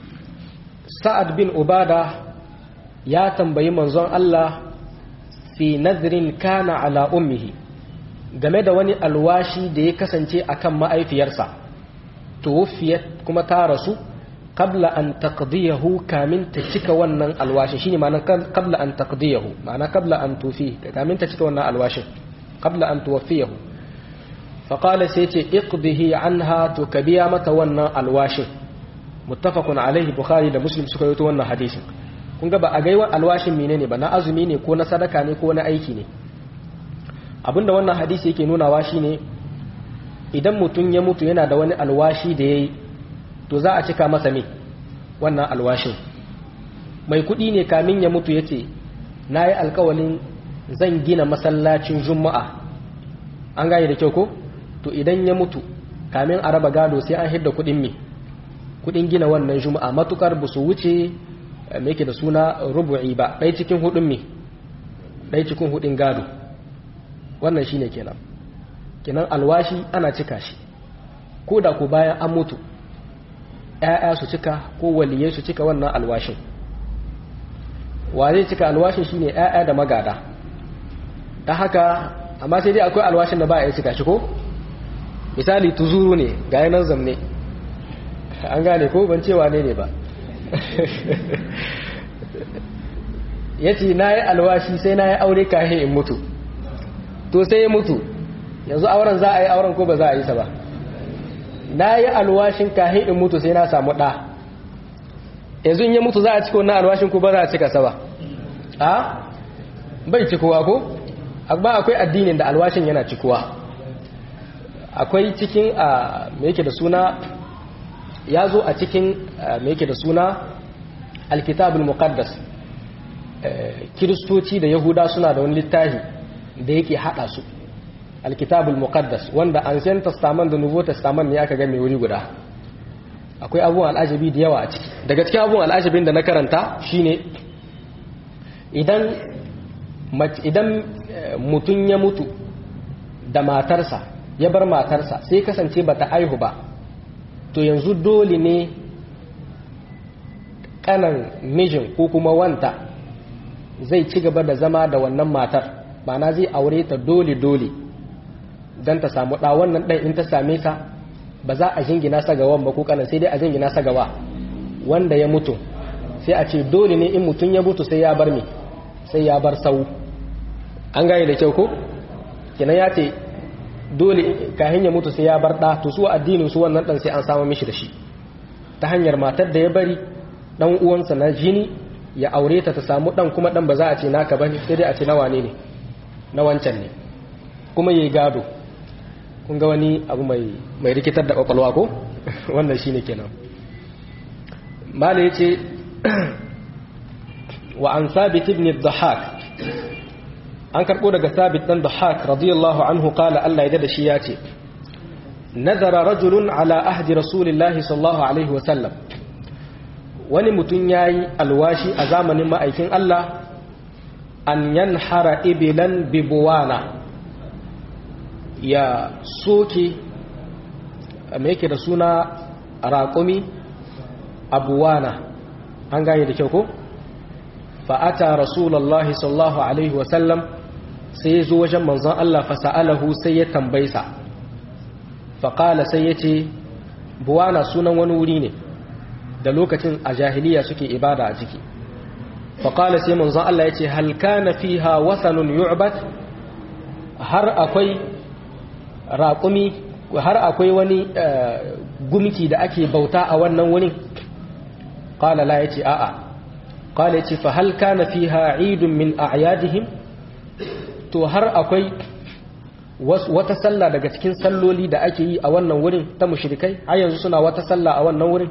[SPEAKER 1] Sa'ad bin Ubadah ya tambayi manzon Allah fi nadrin kana ala ummihi, game da wani alwashi da ya kasance akan ma'aifiyarsa, tuwfiyat kuma ta rasu qabla an taqdiyahu, kamin ta cika wannan alwashi. Shine ma'anar qabla an taqdiyahu, ma'ana qabla an tufi, kamin ta cika wannan alwashin, qabla an tuwaffiyahu. fa qala sai ce iqdihi anha, to kabiya mata wannan alwashin. Muttafaqun alaihi, Bukhari da Muslim suka yi wannan hadisin. Kun ga ba a gaiwa alwashin menene ba, na azumi ne ko na sadaka ne ko na aiki ne. Abinda wannan hadisi yake nunawa shine idan mutum ya mutu yana da wani alwashi da yayi, to za a cika masa me wannan alwashin. Mai kudi ne kamin ya mutu yace nayi alƙawarin zan gina masallacin Juma'a. An gane da kyau ko? To idan ya mutu kamin a raba gado sai an hidda kudin me kudin gina wannan Juma'a, matukar ba su wuce me yake da suna rubu'i ba, ɗaya cikin hudun me ɗaya cikin hudin gado wannan shine kenan kenan alwashi ana cika shi ko da ku bayan an mutu ƴaƴa su cika ko waliyai su cika wannan alwashin wa zai cika alwashin shine ƴaƴa da magada ta haka amma sai dai akwai alwashin da ba a cika shi ko misali tuzuru ne ga yanar zamne an gane ko ban cewa ne ne ba ya ce na yi alwashi sai na yi aure kahin in mutu to sai ya mutu yanzu auren za a yi auren ko ba za a yi sa ba na yi alwashin kahin in mutu sai na samu ɗa yanzu in ya mutu za a cika wannan alwashin ko ba za a cika sa ba a bai cikowa ko amma akwai addinin da alwashin yana cikowa akwai cikin a me yake da suna ya zo a cikin me yake da suna alkitabul muqaddas kiristoci da yahuda suna da wani littafi da yake hada su alkitabul muqaddas wanda ancient testament da nouveau testament ne aka ga mai wuri guda akwai abubuwan al'ajabi da yawa a ciki daga cikin abubuwan al'ajabin da na karanta shine idan idan mutum ya mutu da matarsa ya bar matarsa sai kasance bata aihu ba to yanzu dole ne kanan mijin ko kuma wanta zai ci gaba da zama da wannan matar ma'ana zai aure ta dole-dole don ta samu ɗa wannan ɗan in ta same sa ba za a jingina sa gawan ba ko kanan sai dai a jingina sa gawa wanda ya mutu sai a ce dole ne in mutum ya mutu sai ya bar me sai ya bar sau an gane da kyau ko kenan ya ce dole kahin ya mutu sai ya bar ɗa to su addinin su wannan ɗan sai an samu mishi da shi ta hanyar matar da ya bari ɗan uwansa na jini ya aure ta ta samu ɗan kuma ɗan ba za a ce naka ba ne sai dai a ce na wane ne na wancan ne kuma ya yi gado kun ga wani abu mai rikitar da ƙwaƙwalwa ko wannan shi ne kenan mala ya ce wa an sabit ibn dhahak an karɓo daga sabit ɗan dhahak radiyallahu anhu qala Allah ya da shi ya ce nazara rajulun ala ahdi rasulillahi sallallahu alaihi wa sallam wani mutum ya yi alwashi a zamanin ma'aikin Allah an yanhara ibilan bibuwana ya soke mai yake da suna raƙumi abuwana an gane da kyau ko fa'ata rasulallah sallallahu alaihi wasallam sai ya zo wajen manzon Allah fasa'alahu sai ya tambaisa faƙala sai ya ce buwana sunan wani wuri ne da lokacin a jahiliya suke ibada a ciki faƙala sai manzon Allah ya ce halka na fi ha wasanun yu'bat har akwai raƙumi har akwai wani gumki da ake bauta a wannan wurin ƙala la ya ce a'a ƙala ya ce fa halka na fi ha idun min a'yadihim to har akwai wata sallah daga cikin salloli da ake yi a wannan wurin ta mushrikai har yanzu suna wata sallah a wannan wurin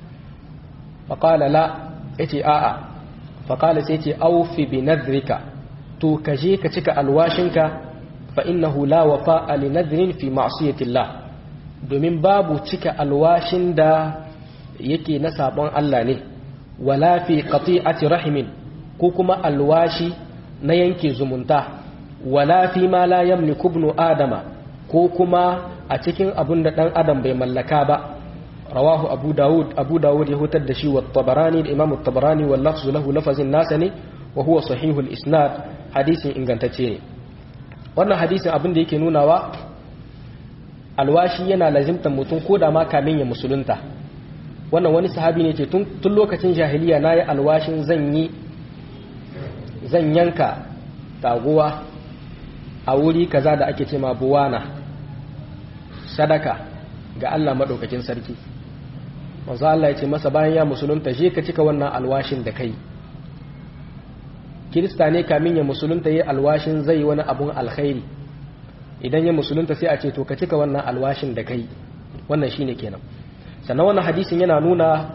[SPEAKER 1] faƙala la ya ce a'a faƙala sai ce aufi bi nadrika to ka je ka cika alwashinka fa innahu la wafa li nadrin fi ma'siyatillah domin babu cika alwashin da yake na sabon Allah ne wala fi qati'ati rahimin ko kuma alwashi na yanke zumunta wala fi ma la yamliku ibnu adama ko kuma a cikin abun da dan adam bai mallaka ba rawahu abu daud abu daud ya hutar da shi wa tabarani da imam tabarani wal lafzu lahu lafazin nasa ne wa huwa sahihul isnad hadisin ingantacce ne wannan hadisin abin da yake nunawa alwashi yana lazimtan mutum ko da ma kamin ya musulunta wannan wani sahabi ne ce tun lokacin jahiliya nayi alwashin zan yi zan yanka taguwa a wuri kaza da ake cewa buwana sadaka ga Allah madaukakin sarki manzo Allah ya ce masa bayan ya musulunta je ka cika wannan alwashin da kai kirista ne kamin ya musulunta yayi alwashin zai wani abun alkhairi idan ya musulunta sai a ce to ka cika wannan alwashin da kai wannan shine kenan sannan wannan hadisin yana nuna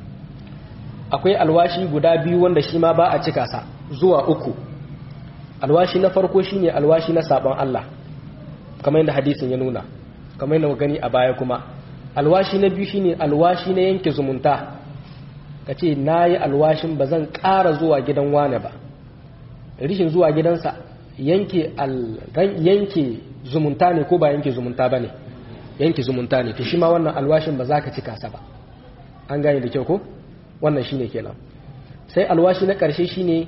[SPEAKER 1] akwai alwashi guda biyu wanda shi ma ba a cika sa zuwa uku alwashi na farko shine alwashi na sabon Allah kamar yadda hadisin ya nuna kamar yadda gani a baya kuma alwashi na biyu shine alwashi na yanke zumunta kace nayi alwashin bazan ƙara zuwa gidan wane ba rishin zuwa gidansa yanke al yanke zumunta ne ko ba yanke zumunta bane yanke zumunta ne to shi ma wannan alwashin ba za ka cika sa ba an gane da kyau ko wannan shine kenan sai alwashi na ƙarshe shine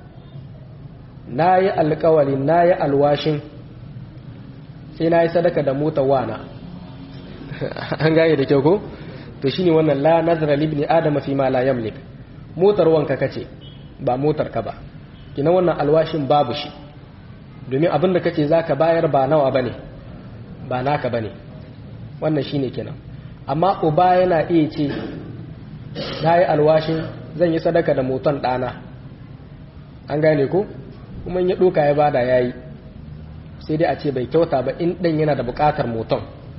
[SPEAKER 1] nayi alƙawarin nayi alwashin sai nayi sadaka da motar wana an gane da kyau ko to shine wannan la nazara li ibni adama fi ma la yamlik motar wanka kace ba motar ka ba kina wannan alwashin babu shi domin abinda kace zaka bayar ba nawa bane ba naka bane wannan shine kenan amma uba yana iya ce nayi alwashin zan yi sadaka da motan dana an gane ko kuma in ya doka ya bada yayi sai dai a ce bai kyauta ba in dan yana da bukatar motan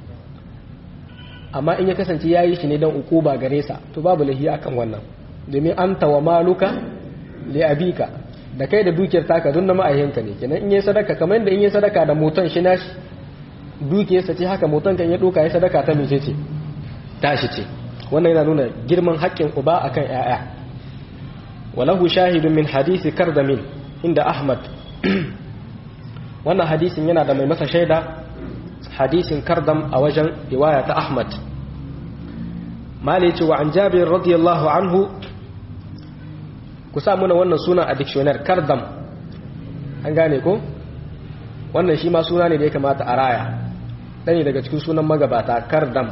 [SPEAKER 1] amma in ya kasance yayi shi ne dan ukuba gare sa to babu lahiya akan wannan domin anta wa maluka li abika da kai da dukiyar taka don na ma'ayyanka ne kenan in yi sadaka kamar yadda in yi sadaka da motan shi nashi dukiyarsa ce haka motan kan ya doka ya sadaka ta mece ce tashi ce wannan yana nuna girman haƙƙin uba akan ƴaƴa walahu shahidun min hadisi kardamin inda ahmad wannan hadisin yana da mai masa shaida hadisin kardam a wajen riwaya ta ahmad mali ce wa an jabir radiyallahu anhu ku sa muna wannan suna a dictionary kardam an gane ko wannan shi ma suna ne da ya kamata a raya ɗani daga cikin sunan magabata kardam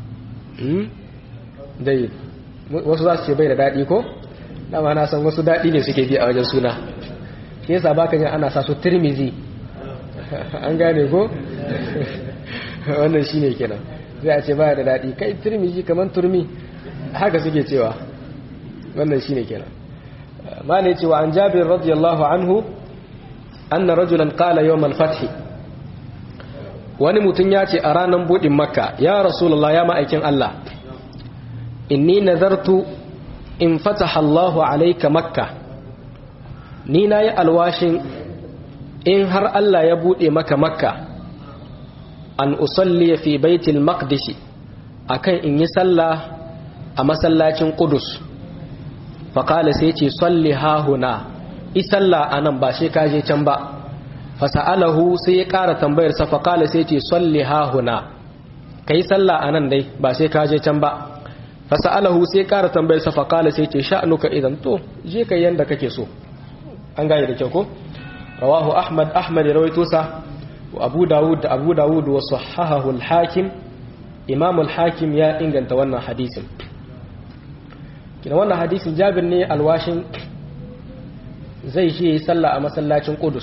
[SPEAKER 1] dai wasu za su ce bai da daɗi ko dama na san wasu daɗi ne suke bi a wajen suna shi yasa baka yin ana sa su tirmizi an gane ko wannan shi ne kenan zai a ce baya da daɗi kai tirmizi kamar turmi haka suke cewa wannan shi ne kenan ma ne cewa an jabir radiyallahu anhu anna rajulan qala yawm al-fath wani mutum ya ce a ranar budin makka ya rasulullah ya ma'aikin Allah inni nazartu in fataha Allahu alayka makka ni nayi alwashin in har Allah ya bude maka makka an usalli fi baitil maqdis akan in yi sallah a masallacin qudus fa qala sai ce salli ha huna isalla anan ba sai ka je can ba fasa'alahu sai ya ƙara tambayar sa faqala sai ce salli ha huna kai sallah anan dai ba sai ka je can ba fasa'alahu sai ya ƙara tambayar sa faqala sai ce sha'nuka idan to je kai yanda kake so an gane da kyau ko rawahu ahmad ahmad ya rawaito sa wa abu dawud da abu dawud wa sahahahu al-hakim imam al-hakim ya inganta wannan hadisin kina wannan hadisin jabir ne alwashin zai je yi sallah a masallacin Qudus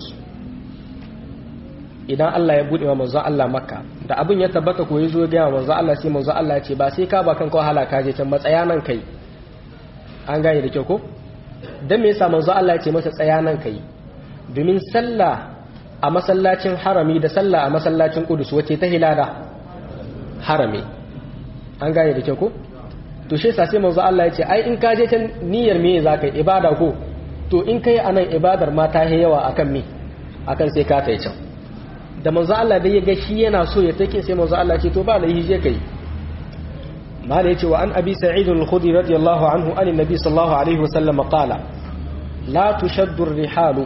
[SPEAKER 1] idan Allah ya bude wa manzon Allah Makka da abin ya tabbata ko yazo ga manzon Allah sai manzon Allah ya ce ba sai ka ba kanka wahala ka je can matsaya nan kai an gane da kyau ko dan me yasa manzon Allah ya ce masa tsaya nan kai domin sallah a masallacin harami da sallah a masallacin Qudus wace ta hilada harami an gane da kyau ko to shi yasa sai manzon Allah ya ce ai in ka je can niyyar me zaka yi ibada ko to in kai anan ibadar ma ta yi yawa akan me akan sai ka kai can da manzo Allah dai ya ga shi yana so ya take sai manzo Allah ce to ba la je kai mala yace wa an abi sa'id al-khudri radiyallahu anhu an annabi sallallahu alaihi wasallam qala la tushaddu ar-rihalu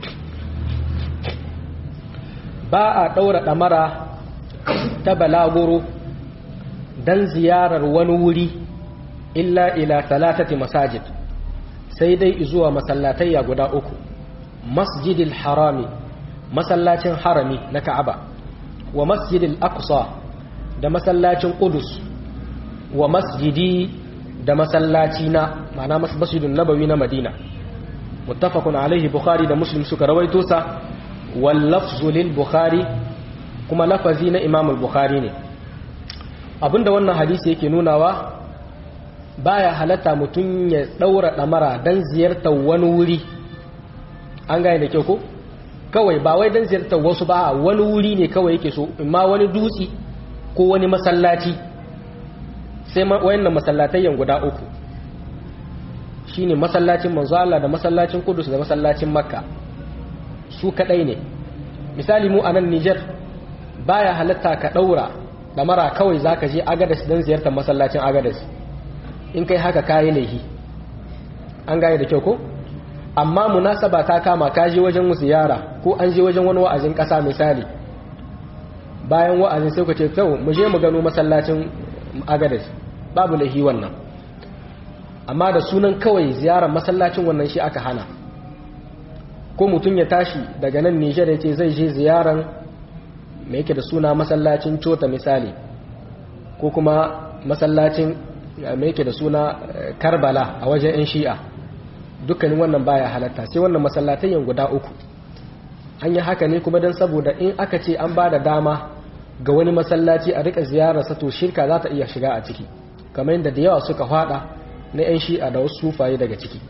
[SPEAKER 1] ba a daura damara ta balaguro dan ziyarar wani wuri illa ila thalathati masajid sai dai zuwa masallatai guda uku masjidil harami masallacin harami na Ka'aba wa masjidil aqsa da masallacin Qudus wa masjidi da masallaci na ma'ana masjidun nabawi na Madina muttafaqun alaihi bukhari da muslim suka rawaito sa wal lafzu lil bukhari kuma lafazi na imam al-bukhari ne abinda wannan hadisi yake nunawa baya halatta mutum ya daura damara dan ziyartar wani wuri an gane da kyau ko kawai ba wai dan ziyartar wasu ba wani wuri ne kawai yake so imma wani dutse ko wani masallaci sai wayannan masallatayyan guda uku shine masallacin manzo Allah da masallacin Qudus da masallacin Makka su kadai ne misali mu a nan Niger baya halatta ka daura damara kawai zaka je Agadez dan ziyartar masallacin Agadez in kai haka kayi laifi an gane da kyau ko amma munasaba ta kama ka je wajen ziyara ko an je wajen wani wa'azin ƙasa misali bayan wa'azin sai ku ce to mu je mu gano masallacin Agadez babu lahi wannan amma da sunan kawai ziyarar masallacin wannan shi aka hana ko mutum ya tashi daga nan Nijar ya ce zai je ziyaran mai yake da suna masallacin Cota misali ko kuma masallacin mai yake da suna Karbala a wajen 'yan shi'a dukkanin wannan baya halatta sai wannan masallatayen guda uku an yi haka ne kuma don saboda in aka ce an ba da dama ga wani masallaci a rika ziyararsa to shirka za ta iya shiga a ciki kamar yadda da yawa suka fada na 'yan shi'a da wasu sufaye daga ciki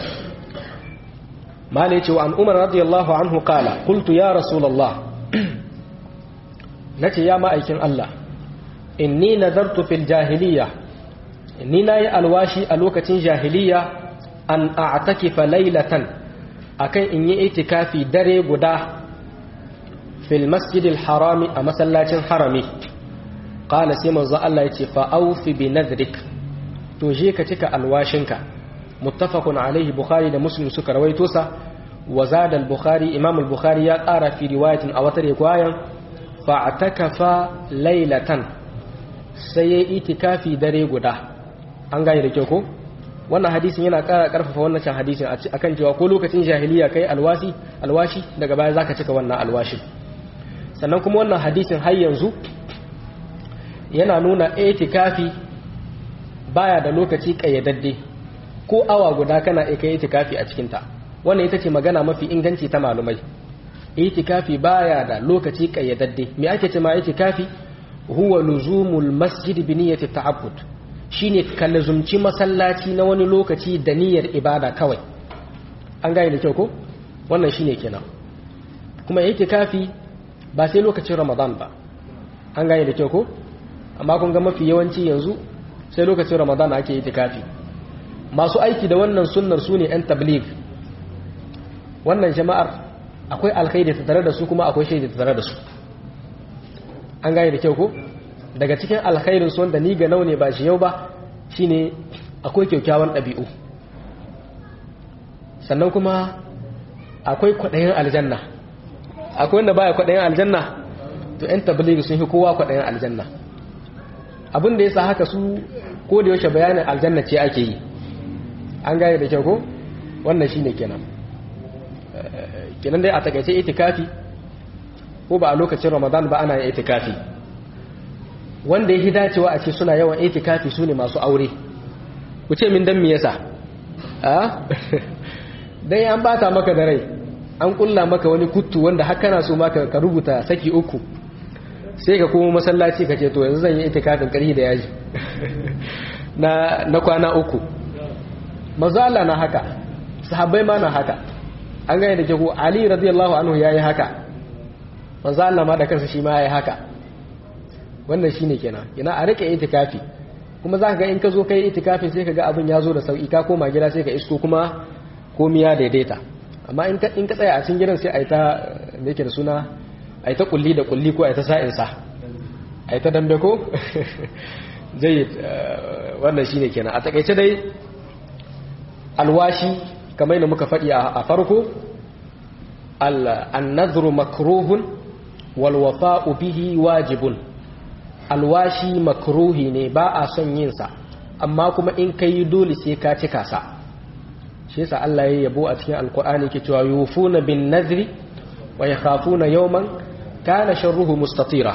[SPEAKER 1] malai ce wa an umar radiyallahu anhu kala kultu ya rasulallah na ce ya ma'aikin Allah inni nazartu fil jahiliya inni na yi alwashi a lokacin jahiliya an a'takifa laylatan akan in yi itikafi dare guda fil masjidil harami a masallacin harami qala sai manzo Allah yace fa awfi bi nadrik to je ka cika alwashinka muttafaqun alaihi bukhari da muslim suka rawaito sa wa zada al-bukhari imam al-bukhari ya qara fi riwayatin aw wata riwayan fa atakafa laylatan sai ya itikafi dare guda an gane da kyau ko wannan hadisin yana ƙara ƙarfafa wannan can hadisin akan cewa ko lokacin jahiliya kai alwasi alwashi daga baya zaka cika wannan alwashi sannan kuma wannan hadisin har yanzu yana nuna itikafi baya da lokaci kayyadadde ko awa guda kana kai itikafi a cikin ta wannan ita ce magana mafi inganci ta malumai itikafi baya da lokaci kayyadadde me ake ce ma itikafi huwa luzumul masjid bi niyyati ta'abbud shine kallazumci masallaci na wani lokaci da niyyar ibada kawai an gane da kyau ko wannan shine kenan kuma itikafi ba sai lokacin Ramadan ba an gane da kyau ko amma kun ga mafi yawanci yanzu sai lokacin Ramadan ake itikafi masu aiki da wannan sunnar sune ɗan tabligh wannan jama'ar akwai alkhairi tattare da su kuma akwai shaidi tattare da su an gane da kyau ko daga cikin alkhairin su wanda ni ga nau ne ba shi yau ba shine akwai kyakkyawan ɗabi'u sannan kuma akwai kwaɗayin aljanna akwai wanda baya kwaɗayin aljanna to yan tablighi sun fi kowa kwaɗayin aljanna abin da yasa haka su ko da yaushe bayanin aljanna ce ake yi an gane da kyau ko wannan shine kenan kenan dai a takaice itikafi ko ba a lokacin Ramadan ba ana yin itikafi wanda yake dacewa a ce suna yawan itikafi sune masu aure ku ce min dan me yasa a dai an bata maka da rai an kulla maka wani kuttu wanda har kana so maka ka rubuta saki uku sai ka koma masallaci ka ce to yanzu zan yi itikafin ƙarfi da yaji na na kwana uku manzo Allah na haka sahabbai ma na haka an gane da ke ko Ali radiyallahu anhu yayi haka manzo Allah ma da kansa shi ma yayi haka wannan shine kenan ina a rike itikafi kuma zaka ga in ka zo kai itikafi sai ka ga abin ya zo da sauki ka koma gida sai ka isko kuma komai ya daidaita amma in ka in ka tsaya a cikin gidan sai ai ta me yake da suna ai ta kulli da kulli ko ai ta sa'in sa ai ta dambe ko jayyid wannan shine kenan a takeice dai alwashi kamar yadda muka faɗi a farko an-nadhru makruhun wal wafa'u bihi wajibun alwashi makruhi ne ba a son yin sa amma kuma in kai dole sai ka cika sa shi yasa Allah ya yabo a cikin alqur'ani ke cewa yufuna bin nadri wa yakhafuna yawman kana sharruhu mustatira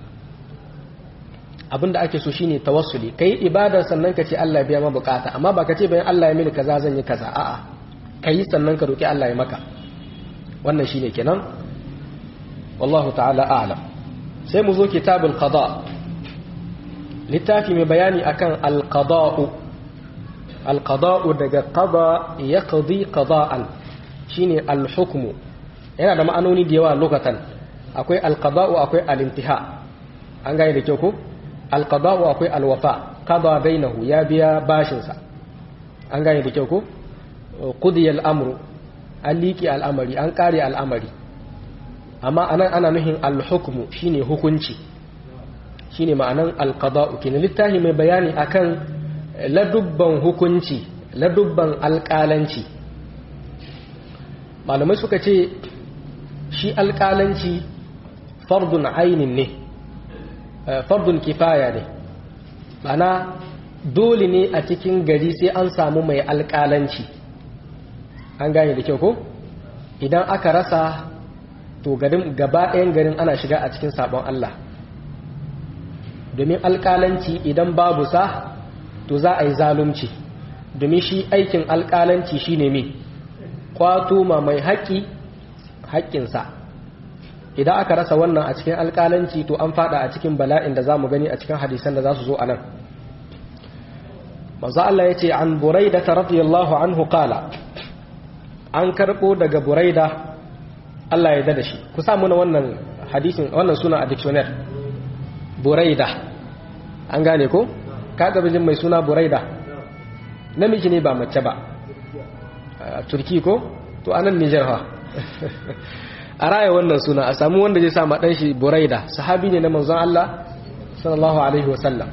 [SPEAKER 1] abinda ake so shine tawassuli kai ibadar sannan ka ce Allah biya ma bukata amma ba ka ce bayan Allah ya mini kaza zan yi kaza a'a kai sannan ka roki Allah ya maka wannan shine kenan wallahu ta'ala a'lam sai mu zo kitabul qada littafi mai bayani akan al-qada'u al-qada'u daga qada yaqdi qada'an shine al-hukmu yana da ma'anoni da yawa lokatan akwai al-qada'u akwai al-intiha an gane da kyau ko al-qada'u akwai al-wafa qada bainahu ya biya bashin sa an gane da kyau ko qudiya al-amru an liqi al-amri an kare al-amri amma anan ana nuhin al-hukmu shine hukunci shine ma'anan al-qada'u kenan littafi mai bayani akan ladubban hukunci ladubban alƙalanci malamai suka ce shi alƙalanci fardun ainin ne fardun kifaya ne mana dole ne a cikin gari sai an samu mai alƙalanci an gane da kyau ko idan aka rasa to garin gaba ɗayan garin ana shiga a cikin sabon Allah domin alƙalanci idan babu sa to za a yi zalunci domin shi aikin alƙalanci shine me kwato ma mai haƙƙi haƙƙinsa idan aka rasa wannan a cikin alƙalanci to an fada a cikin bala'in da zamu gani a cikin hadisan da za su zo a nan manzo Allah yace an Buraida radiyallahu anhu qala an karbo daga Buraida Allah ya dada shi ku sa muna wannan hadisin wannan suna a dictionary Buraida an gane ko kaga bijin mai suna Buraida namiji ne ba mace ba a Turki ko to anan Niger ha a raya wannan suna a samu wanda zai sa ma dan shi Buraida sahabi ne na manzon Allah sallallahu alaihi wasallam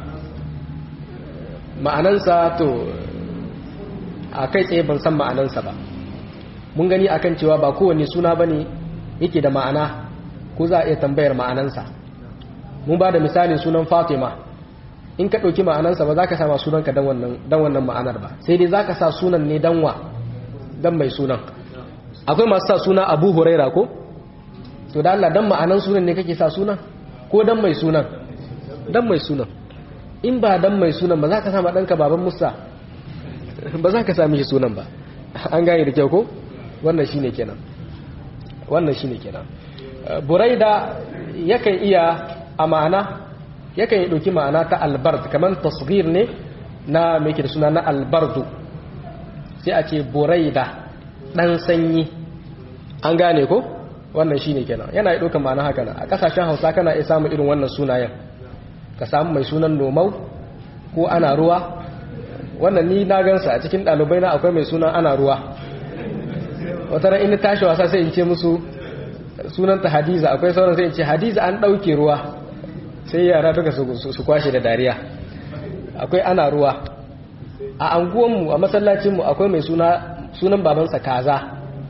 [SPEAKER 1] ma'anansa to a kai tsaye ban san ma'anansa ba mun gani akan cewa ba kowanne suna bane yake da ma'ana ko za a iya tambayar ma'anansa mun ba da misalin sunan Fatima in ka ɗauki ma'anansa ba za ka sama sunanka dan wannan dan wannan ma'anar ba sai dai za ka sa sunan ne dan wa dan mai sunan akwai masu sa suna Abu Huraira ko to da Allah dan ma'anan sunan ne kake sa sunan ko dan mai sunan dan mai sunan in ba dan mai sunan ba za ka sama ɗanka baban Musa ba za ka sami shi sunan ba an gane da kyau ko wannan shine kenan wannan shine kenan Buraida yakan iya a ma'ana yakan yi ɗauki ma'ana ta albard kamar tasghir ne na mai da suna na albardu sai a ce Buraida ɗan sanyi an gane ko wannan shine kenan yana yi ɗaukan ma'ana haka na a ƙasashen Hausa kana iya samun irin wannan sunayen ka samu mai sunan nomau ko ana ruwa wannan ni na gansa a cikin ɗalibai na akwai mai sunan ana ruwa wata ran ina tashi wasa sai in ce musu sunanta Hadiza akwai sauran sai in ce Hadiza an ɗauke ruwa sai yara duka su kwashe da dariya akwai ana ruwa a anguwanmu a masallacinmu akwai mai suna sunan babansa kaza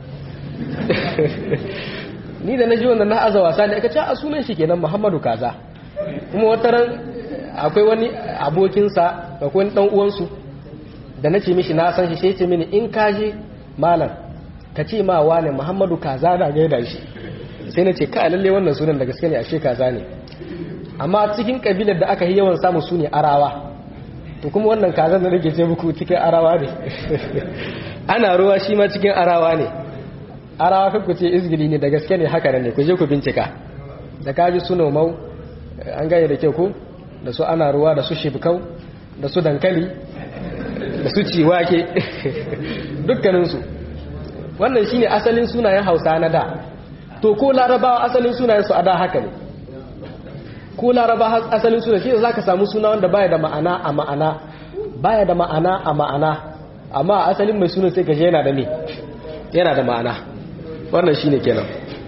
[SPEAKER 1] ni da na ji wannan na aza wasa ne aka ce a sunan shi kenan Muhammadu kaza kuma wata ran akwai wani abokinsa akwai wani dan uwansu da nace mishi na san shi sai ce mini in ka je malam ka ce ma wane Muhammadu kaza da gaida shi sai nace ka lalle wannan sunan da gaske ne ashe kaza ne amma cikin kabilar da aka yi yawan samu su ne arawa to kuma wannan kazan da nake ce muku cikin arawa ne ana ruwa shi ma cikin arawa ne arawa kanku ce izgili ne da gaske ne haka ne ku je ku bincika da kaji su nomau an gane da kyau ko da su ana ruwa da su shibkau da su dankali da su ciwake dukkaninsu wannan shine asalin sunayen Hausa na da to ko larabawa asalin sunayen su a da haka ne ko larabawa asalin sunayen shi zaka samu suna wanda baya da ma'ana a ma'ana baya da ma'ana a ma'ana amma asalin mai sunan sai kaje yana da me yana da ma'ana wannan shine kenan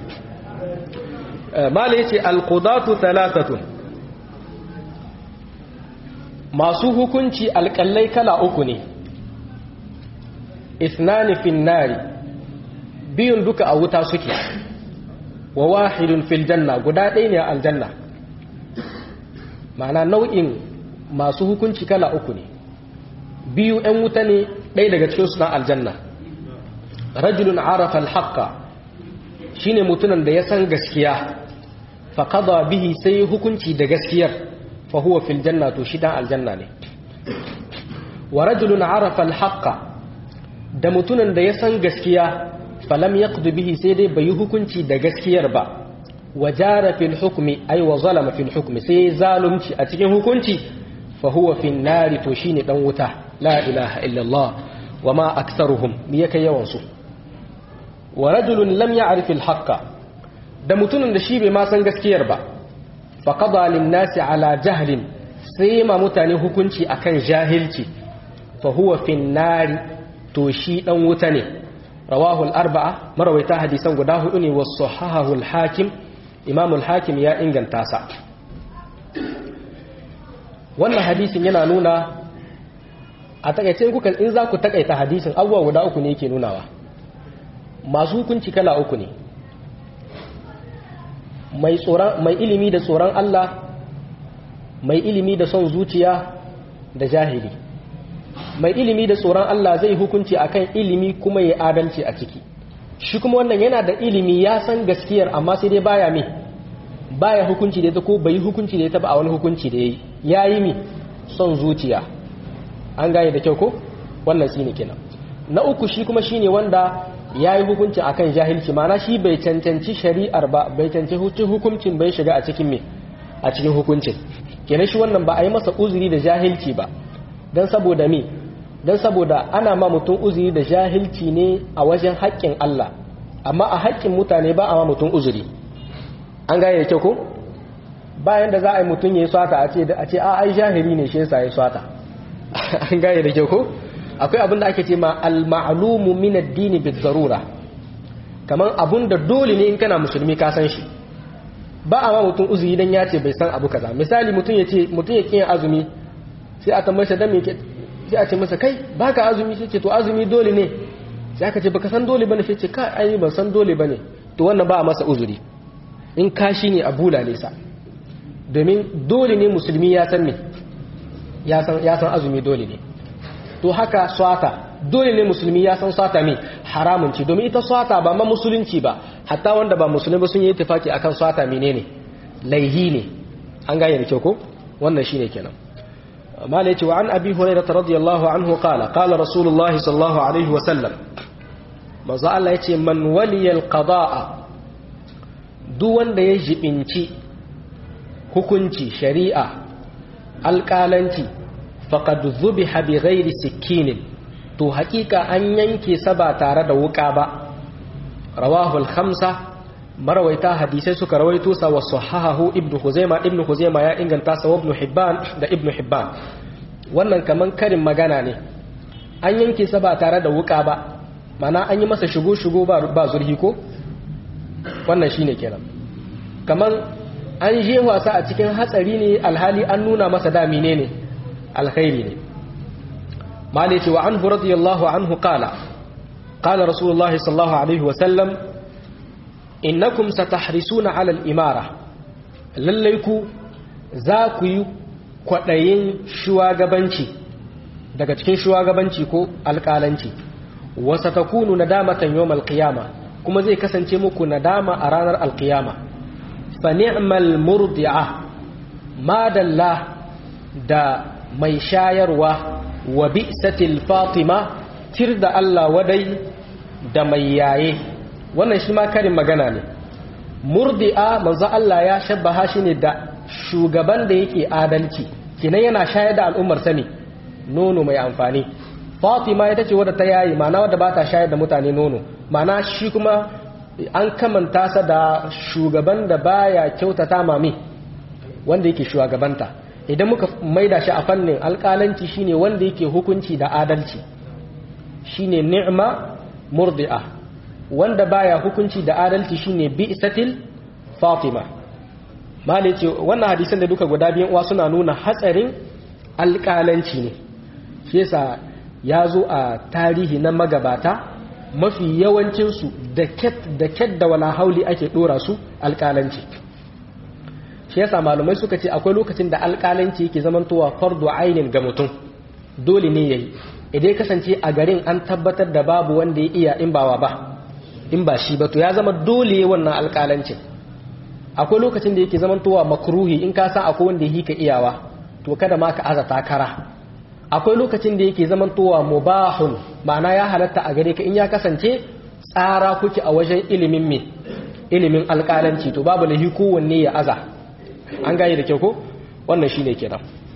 [SPEAKER 1] mala yace alqudatu thalathatun masu hukunci alƙallai kala uku ne ithnani fin nari biyun duka a wuta suke wa wahidun fil janna guda ɗaya ne a aljanna ma'ana nau'in masu hukunci kala uku ne biyu ɗan wuta ne ɗaya daga cikin suna aljanna rajulun arafa alhaqqa shine mutumin da ya san gaskiya fa qada bihi sai hukunci da gaskiyar fa huwa fil janna to shi dan aljanna ne wa rajulun arafa alhaqqa da mutumin da ya san gaskiya falam yaqdi bihi sai dai bai hukunci da gaskiyar ba wajara fil hukmi ay wa zalama fil hukmi sai zalunci a cikin hukunci fa huwa fin nari to shine dan wuta la ilaha illa Allah wama aktharuhum me yake yawan su wa rajulun lam ya'rif al haqqa da mutumin da shi bai ma san gaskiyar ba fa qada lin nasi ala jahlin sai ma mutane hukunci akan jahilci fa huwa fin nari to shi dan wuta ne rawahu al arba'a marawaita hadisan guda hudu ne was sahahu al hakim imam al hakim ya inganta sa wannan hadisin yana nuna a takaice kuka in za ku takaita hadisin abubuwa guda uku ne yake nunawa masu hukunci kala uku ne, mai tsoron mai ilimi da tsoron Allah, mai ilimi da son zuciya da jahili. Mai ilimi da tsoron Allah zai hukunci akan ilimi kuma ya adalci a ciki, shi kuma wannan yana da ilimi ya san gaskiyar amma sai dai baya mi baya hukunci da ita ko bai hukunci da ita ba a wani hukunci da yayi yayi mi son zuciya. An gane da kyau ko wannan shine kenan. Na uku shi kuma shine wanda yayi hukunci akan jahilci, ma'ana shi bai cancanci shari'ar ba, bai cancanci hukuncin bai shiga a cikin me a cikin hukuncin. Kenan shi wannan ba a yi masa uzuri da jahilci ba, dan saboda me dan saboda ana ma mutum uzuri da jahilci ne a wajen haƙƙin Allah, amma a haƙƙin mutane ba a ma mutum uzuri. An gane da kyau ko bayan da za a yi mutum ya yi swata a ce a ce a ai jahili ne shi yasa ya yi swata. An gane da kyau ko akwai abin da ake ce ma al-ma'lumu min ad-din bi-darura, kaman abun da dole ne in kana musulmi ka san shi, ba a ma mutum uzuri dan ya ce bai san abu kaza. Misali mutum ya ce mutum ya kiyan azumi sai a tambaye shi dan me ke, sai a ce masa kai baka azumi, sai ce to azumi dole ne, sai aka ce baka san dole bane, sai ce ka ai ban san dole bane, to wannan ba a masa uzuri. In kashi ne a bulale sa, domin dole ne musulmi ya san me ya san ya san azumi dole ne. To haka swata dole ne musulmi ya san swata me haramun ce, domin ita swata ba ma musulunci ba, hatta wanda ba musulmi ba sun yi ittifaki akan swata menene laihi ne. An gane da kyau ko wannan shine kenan. mala yace wa an abi hurairah radiyallahu anhu qala qala rasulullahi sallallahu alaihi wa sallam, manzo Allah yace man waliyal qada'a, duk wanda ya jibinci hukunci shari'a alƙalanci, faqad zubiha bi ghairi sikinin, to haƙiƙa an yanke sa ba tare da wuka ba. Rawahu al-khamsa, marawaita hadisai suka rawaito sa wa sahahahu ibnu huzaima, ibnu huzaima ya inganta sa wa ibnu hibban da ibnu hibban. Wannan kaman karin magana ne, an yanke sa ba tare da wuka ba, mana an yi masa shigo shigo ba ba zurhi ko wannan shine kenan. Kaman an je wasa a cikin hatsari ne, alhali an nuna masa da menene alkhairi ne. Maliki wa anhu radiyallahu anhu qala qala rasulullahi sallallahu alaihi wa sallam, innakum satahrisuna ala al-imara, lallai ku za ku yi kwadayin shugabanci daga cikin shugabanci ko alƙalanci, wa satakunu nadamatan yawm al-qiyama, kuma zai kasance muku nadama a ranar al-qiyama. Fa ni'mal murdi'a, madalla da mai shayarwa, wa bi'satil fatima, tir da Allah wadai da mai yaye. Wannan shi ma karin magana ne. Murdi'a manzo Allah ya shabbaha shi ne da shugaban da yake adalci, kinan yana shayar da al'ummar sani nono mai amfani. Fatima ita ce wadda ta yayi, ma'ana wadda ba ta shayar da mutane nono, ma'ana shi kuma an kamanta sa da shugaban da baya kyautata mami wanda yake shugabanta. Idan muka maida shi a fannin alƙalanci shine wanda yake hukunci da adalci, shine ni'ma murdi'a. Wanda baya hukunci da adalci shine bi'satil fatima. Malai ce wannan hadisan da duka guda biyan uwa suna nuna hatsarin alƙalanci ne. Shi yasa ya zo a tarihi na magabata mafi yawancinsu da ket da ket da wala hauli ake dora su alƙalanci. Shi yasa malumai suka ce akwai lokacin da alƙalanci yake zamantowa fardu ainin ga mutum, dole ne yayi. Idan kasance a garin an tabbatar da babu wanda ya iya in bawa ba in ba shi ba, to ya zama dole wannan alƙalancin. Akwai lokacin da yake zamantowa makruhi, in ka san akwai wanda yake iyawa to kada ma ka aza takara. Akwai lokacin da yake zamantowa mubahun, ma'ana ya halatta a gare ka in ya kasance tsara kuke a wajen ilimin me ilimin alƙalanci, to babu lahi kowanne ya aza. An gane da kyau ko wannan shine kenan.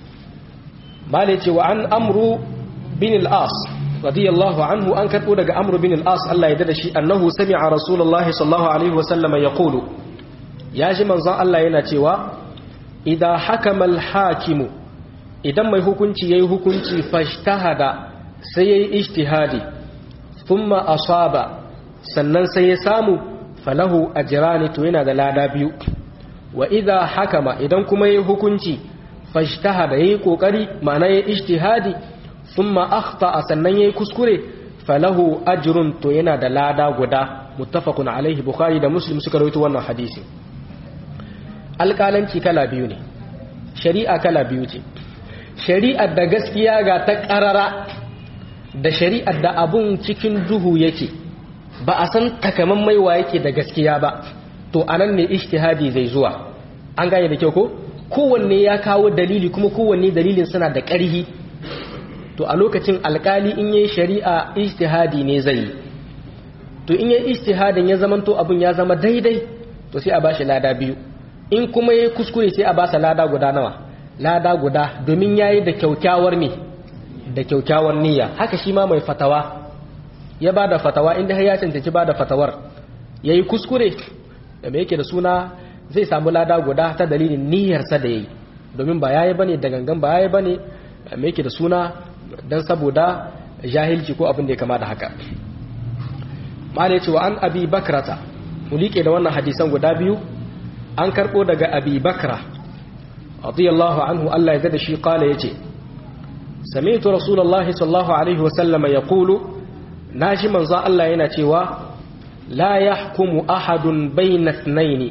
[SPEAKER 1] Malai ce wa an amru bin al-as radiyallahu anhu, an karbo daga amru bin al-as Allah ya dada shi, annahu sami'a rasulullahi sallallahu alaihi wasallam yaqulu, ya ji manzon Allah yana cewa, idza hakama al-hakimu, idan mai hukunci yayi hukunci, fashtahada, sai yayi ijtihadi, thumma asaba, sannan sai ya samu, falahu ajrani, to yana da lada biyu. Wa idza hakama, idan kuma yayi hukunci, fashtahada, yayi kokari, ma'ana yayi ijtihadi, thumma akhta, sannan yayi kuskure, falahu ajrun to yana da lada guda muttafaqun alaihi bukhari da muslim suka rawaito wannan hadisi. Alƙalanci kala biyu ne, shari'a kala biyu ce, shari'ar da gaskiya ga ta ƙarara da shari'ar da abun cikin duhu yake ba a san takamaiman wa yake da gaskiya ba, to anan ne ijtihadi zai zuwa. An gane da kyau ko kowanne ya kawo dalili kuma kowanne dalilin suna da ƙarhi, to a lokacin alƙali in yayi shari'a ijtihadi ne zai yi, to in yayi ijtihadin ya zamanto abun ya zama daidai to sai a bashi lada biyu, in kuma yayi kuskure sai a basa lada guda nawa, lada guda, domin yayi da kyaukyawar me da kyaukyawar niyya. Haka shi ma mai fatawa ya bada fatawa inda har ya cancanci bada fatawar yayi kuskure da me yake da suna zai samu lada guda ta dalilin niyyarsa da yayi, domin ba yayi bane da gangan, ba yayi bane me yake da suna dan saboda jahilci ko abin da ya kama da haka. Malai ce wa an Abi Bakrata, mu liƙe da wannan hadisan guda biyu, an karɓo daga Abi Bakra radiyallahu anhu Allah ya da shi kala yace sami'tu rasulullahi sallallahu alaihi wa sallama yaqulu, naji manzo Allah yana cewa la yahkumu ahadun bayna ithnaini,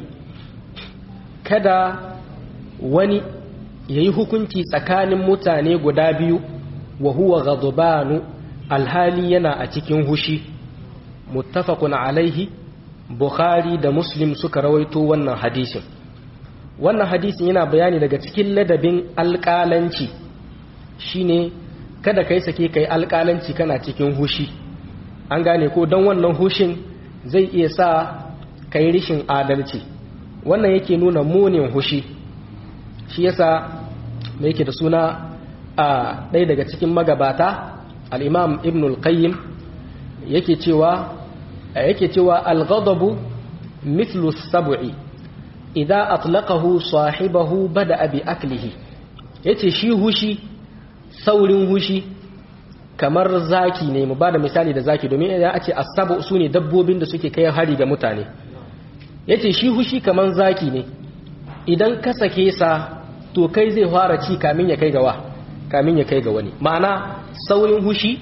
[SPEAKER 1] kada wani yayi hukunci tsakanin mutane guda biyu wa huwa ghadbanu alhali yana a cikin hushi. Muttafaqun alaihi Bukhari da Muslim suka rawaito wannan hadisin. Wannan hadisin yana bayani daga cikin ladabin alƙalanci shine kada kai sake kai alƙalanci kana cikin hushi. An gane ko don wannan hushin zai iya sa kai rishin adalci. Wannan yake nuna munin hushi. Shi yasa me yake da suna a ɗaya daga cikin magabata al-Imam Ibn al-Qayyim yake cewa yake cewa al-ghadabu mithlu as-sab'i idza atlaqahu sahibahu bada'a bi aklihi. Yace shi hushi, saurin hushi kamar zaki ne, mu bada misali da zaki domin idan a ce as-sab'u sune dabbobin da suke kai hari ga mutane. Yace shi hushi kamar zaki ne, idan ka sake sa to kai zai fara ci kamin ya kai ga wa kamin ya kai ga wani. Ma'ana saurin hushi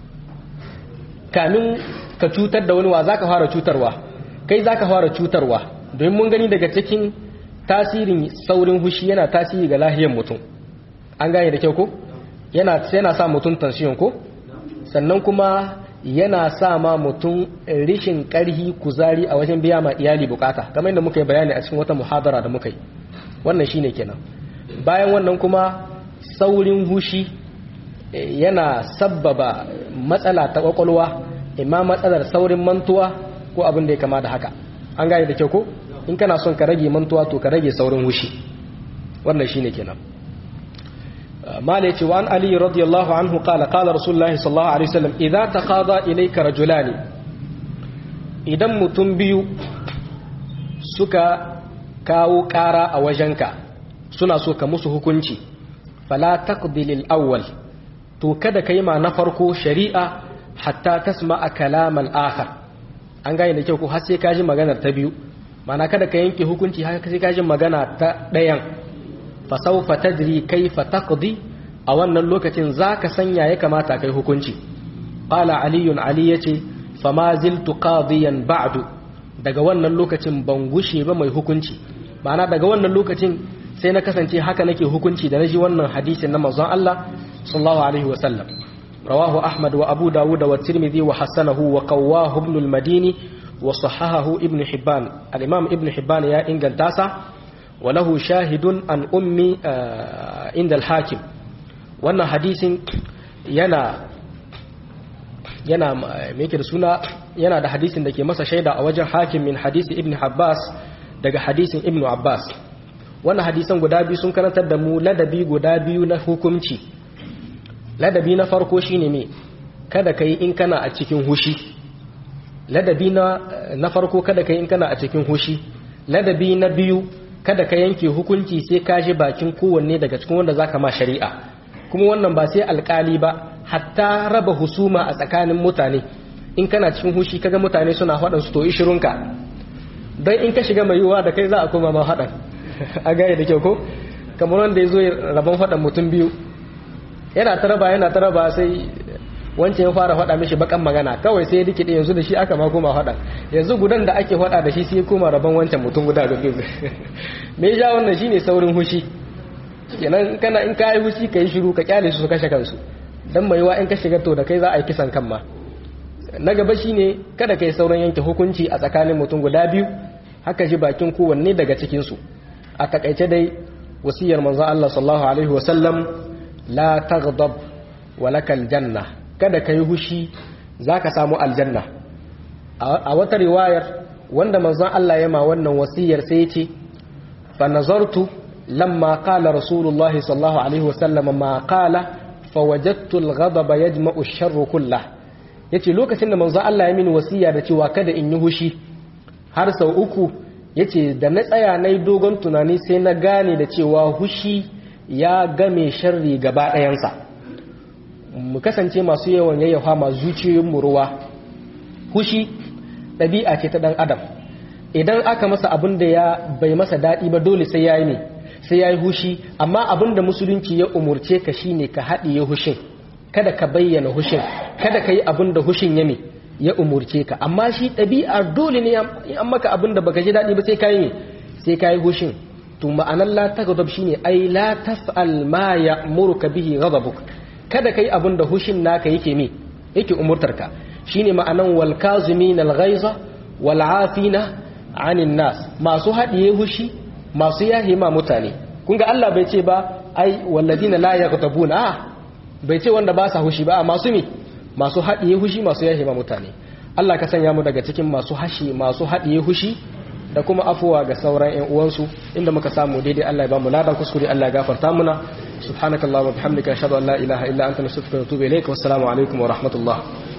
[SPEAKER 1] kamin ka cutar da wani wa zaka fara cutarwa, kai zaka fara cutarwa, domin mun gani daga cikin tasirin saurin hushi yana tasiri ga lahiyar mutum. An gane da kyau ko yana yana sa mutum tension ko, sannan kuma yana sa ma mutum rishin karhi kuzari a wajen biya ma iyali bukata, kamar yadda muka yi bayani a cikin wata muhadara da muka yi. Wannan shine kenan. Bayan wannan kuma saurin hushi yana sabbaba matsala ta kwakwalwa, imma matsalar saurin mantuwa ko abin da ya kama da haka. An gane da kyau ko in kana son ka rage mantuwa to ka rage saurin hushi. Wannan shine kenan. mala yace wa an ali radiyallahu anhu qala qala rasulullahi sallallahu alaihi wasallam idza taqada ilayka rajulani, idan mutum biyu suka kawo ƙara a wajenka suna so ka musu hukunci, fala taqdi lil awwal, to kada kai ma na farko shari'a hatta tasma'a kalam al akhar. An gane da kyau ko har sai ka ji maganar ta biyu, mana kada ka yanke hukunci har sai ka ji magana ta ɗayan. fa sawfa tadri kayfa taqdi, a wannan lokacin zaka sanya ya kamata kai hukunci. qala aliyun ali yace fama ziltu qadiyan ba'du, daga wannan lokacin ban gushe ba mai hukunci, ma'ana daga wannan lokacin sai na kasance haka nake hukunci da naji wannan hadisin na manzon Allah sallallahu alaihi wasallam. rawahu ahmad wa abu dawud wa tirmidhi wa hasanahu wa qawwahu ibn al-madini wa sahahahu ibn hibban. al-imam ibn hibban ya inganta sa, wa lahu shahidun an ummi inda al-hakim. wannan hadisin yana yana me yake da suna yana da hadisin da ke masa shaida a wajen hakim min hadisi ibn Abbas, daga hadisin ibn Abbas. wannan hadisan guda biyu sun karantar da mu ladabi guda biyu na hukunci. ladabi na farko shine me, kada kai in kana a cikin hushi. ladabi na na farko kada kai in kana a cikin hushi. ladabi na biyu kada ka yanke hukunci sai ka ji bakin kowanne daga cikin wanda zaka ma shari'a. kuma wannan ba sai alkali ba, hatta raba husuma a tsakanin mutane. in kana cikin hushi kaga mutane suna haɗin su to ishirunka, don in ka shiga mai yiwuwa da kai za a koma ma haɗin. a gaya da kyau ko kamar wanda ya zo rabon haɗin mutum biyu, yana ta raba yana ta raba sai wancan ya fara faɗa mishi bakan magana kawai sai ya rikide yanzu da shi aka ma koma faɗa yanzu gudan da ake faɗa da shi sai ya koma rabon wancan mutum guda da biyu me ya wannan shine saurin hushi kenan kana in ka yi hushi ka yi shiru ka kyale su su kashe kansu dan mai wa in ka shiga to da kai za a yi kisan kan ma na gaba shine kada kai sauran yanke hukunci a tsakanin mutum guda biyu haka ji bakin kowanne daga cikin su a takaice dai wasiyar manzo Allah sallallahu alaihi wasallam la taghdab wa lakal janna kada kai hushi zaka samu aljanna a wata riwayar wanda manzo Allah ya ma wannan wasiyar sai ya ce fa nazartu lamma qala rasulullahi sallallahu alaihi wasallam ma qala fawajadtu al-ghadaba yajma'u ash-sharra kullah yace lokacin da manzo Allah ya mini wasiya da cewa kada in yi hushi har sau uku yace da na tsaya nayi dogon tunani sai na gane da cewa hushi ya game sharri gaba ɗayansa mu kasance masu yawan yayyafa ma zuciyoyin mu ruwa hushi ɗabi'a ce ta dan adam idan aka masa abin da ya bai masa daɗi ba dole sai yayi ne sai yayi hushi amma abin da musulunci ya umurce ka shine ka haɗiye hushin kada ka bayyana hushin kada ka yi abin da hushin ya me ya umurce ka amma shi ɗabi'a dole ne in an maka abin da baka ji daɗi ba sai ka yi ne sai ka yi hushin to ma'anar la taghdab shine ai la taf'al ma ya'muruka bihi ghadabuk kada kai abin da hushin naka yake me yake umurtar ka shine ma'anan wal kazimin al ghaiza wal afina 'anil nas masu haɗiye hushi masu yahi ma mutane kun ga Allah bai ce ba ai walladina la yaghdabuna bai ce wanda ba sa hushi ba masu mi masu haɗiye hushi masu yahi ma mutane Allah ka sanya mu daga cikin masu hashi masu haɗiye hushi da kuma afuwa ga sauran ƴan uwansu inda muka samu daidai Allah ya ba mu ladan kuskure Allah ya gafarta muna subhanakallahumma wa bihamdika ashhadu an la ilaha illa anta nastaghfiruka wa atubu ilaik wassalamu alaikum wa rahmatullah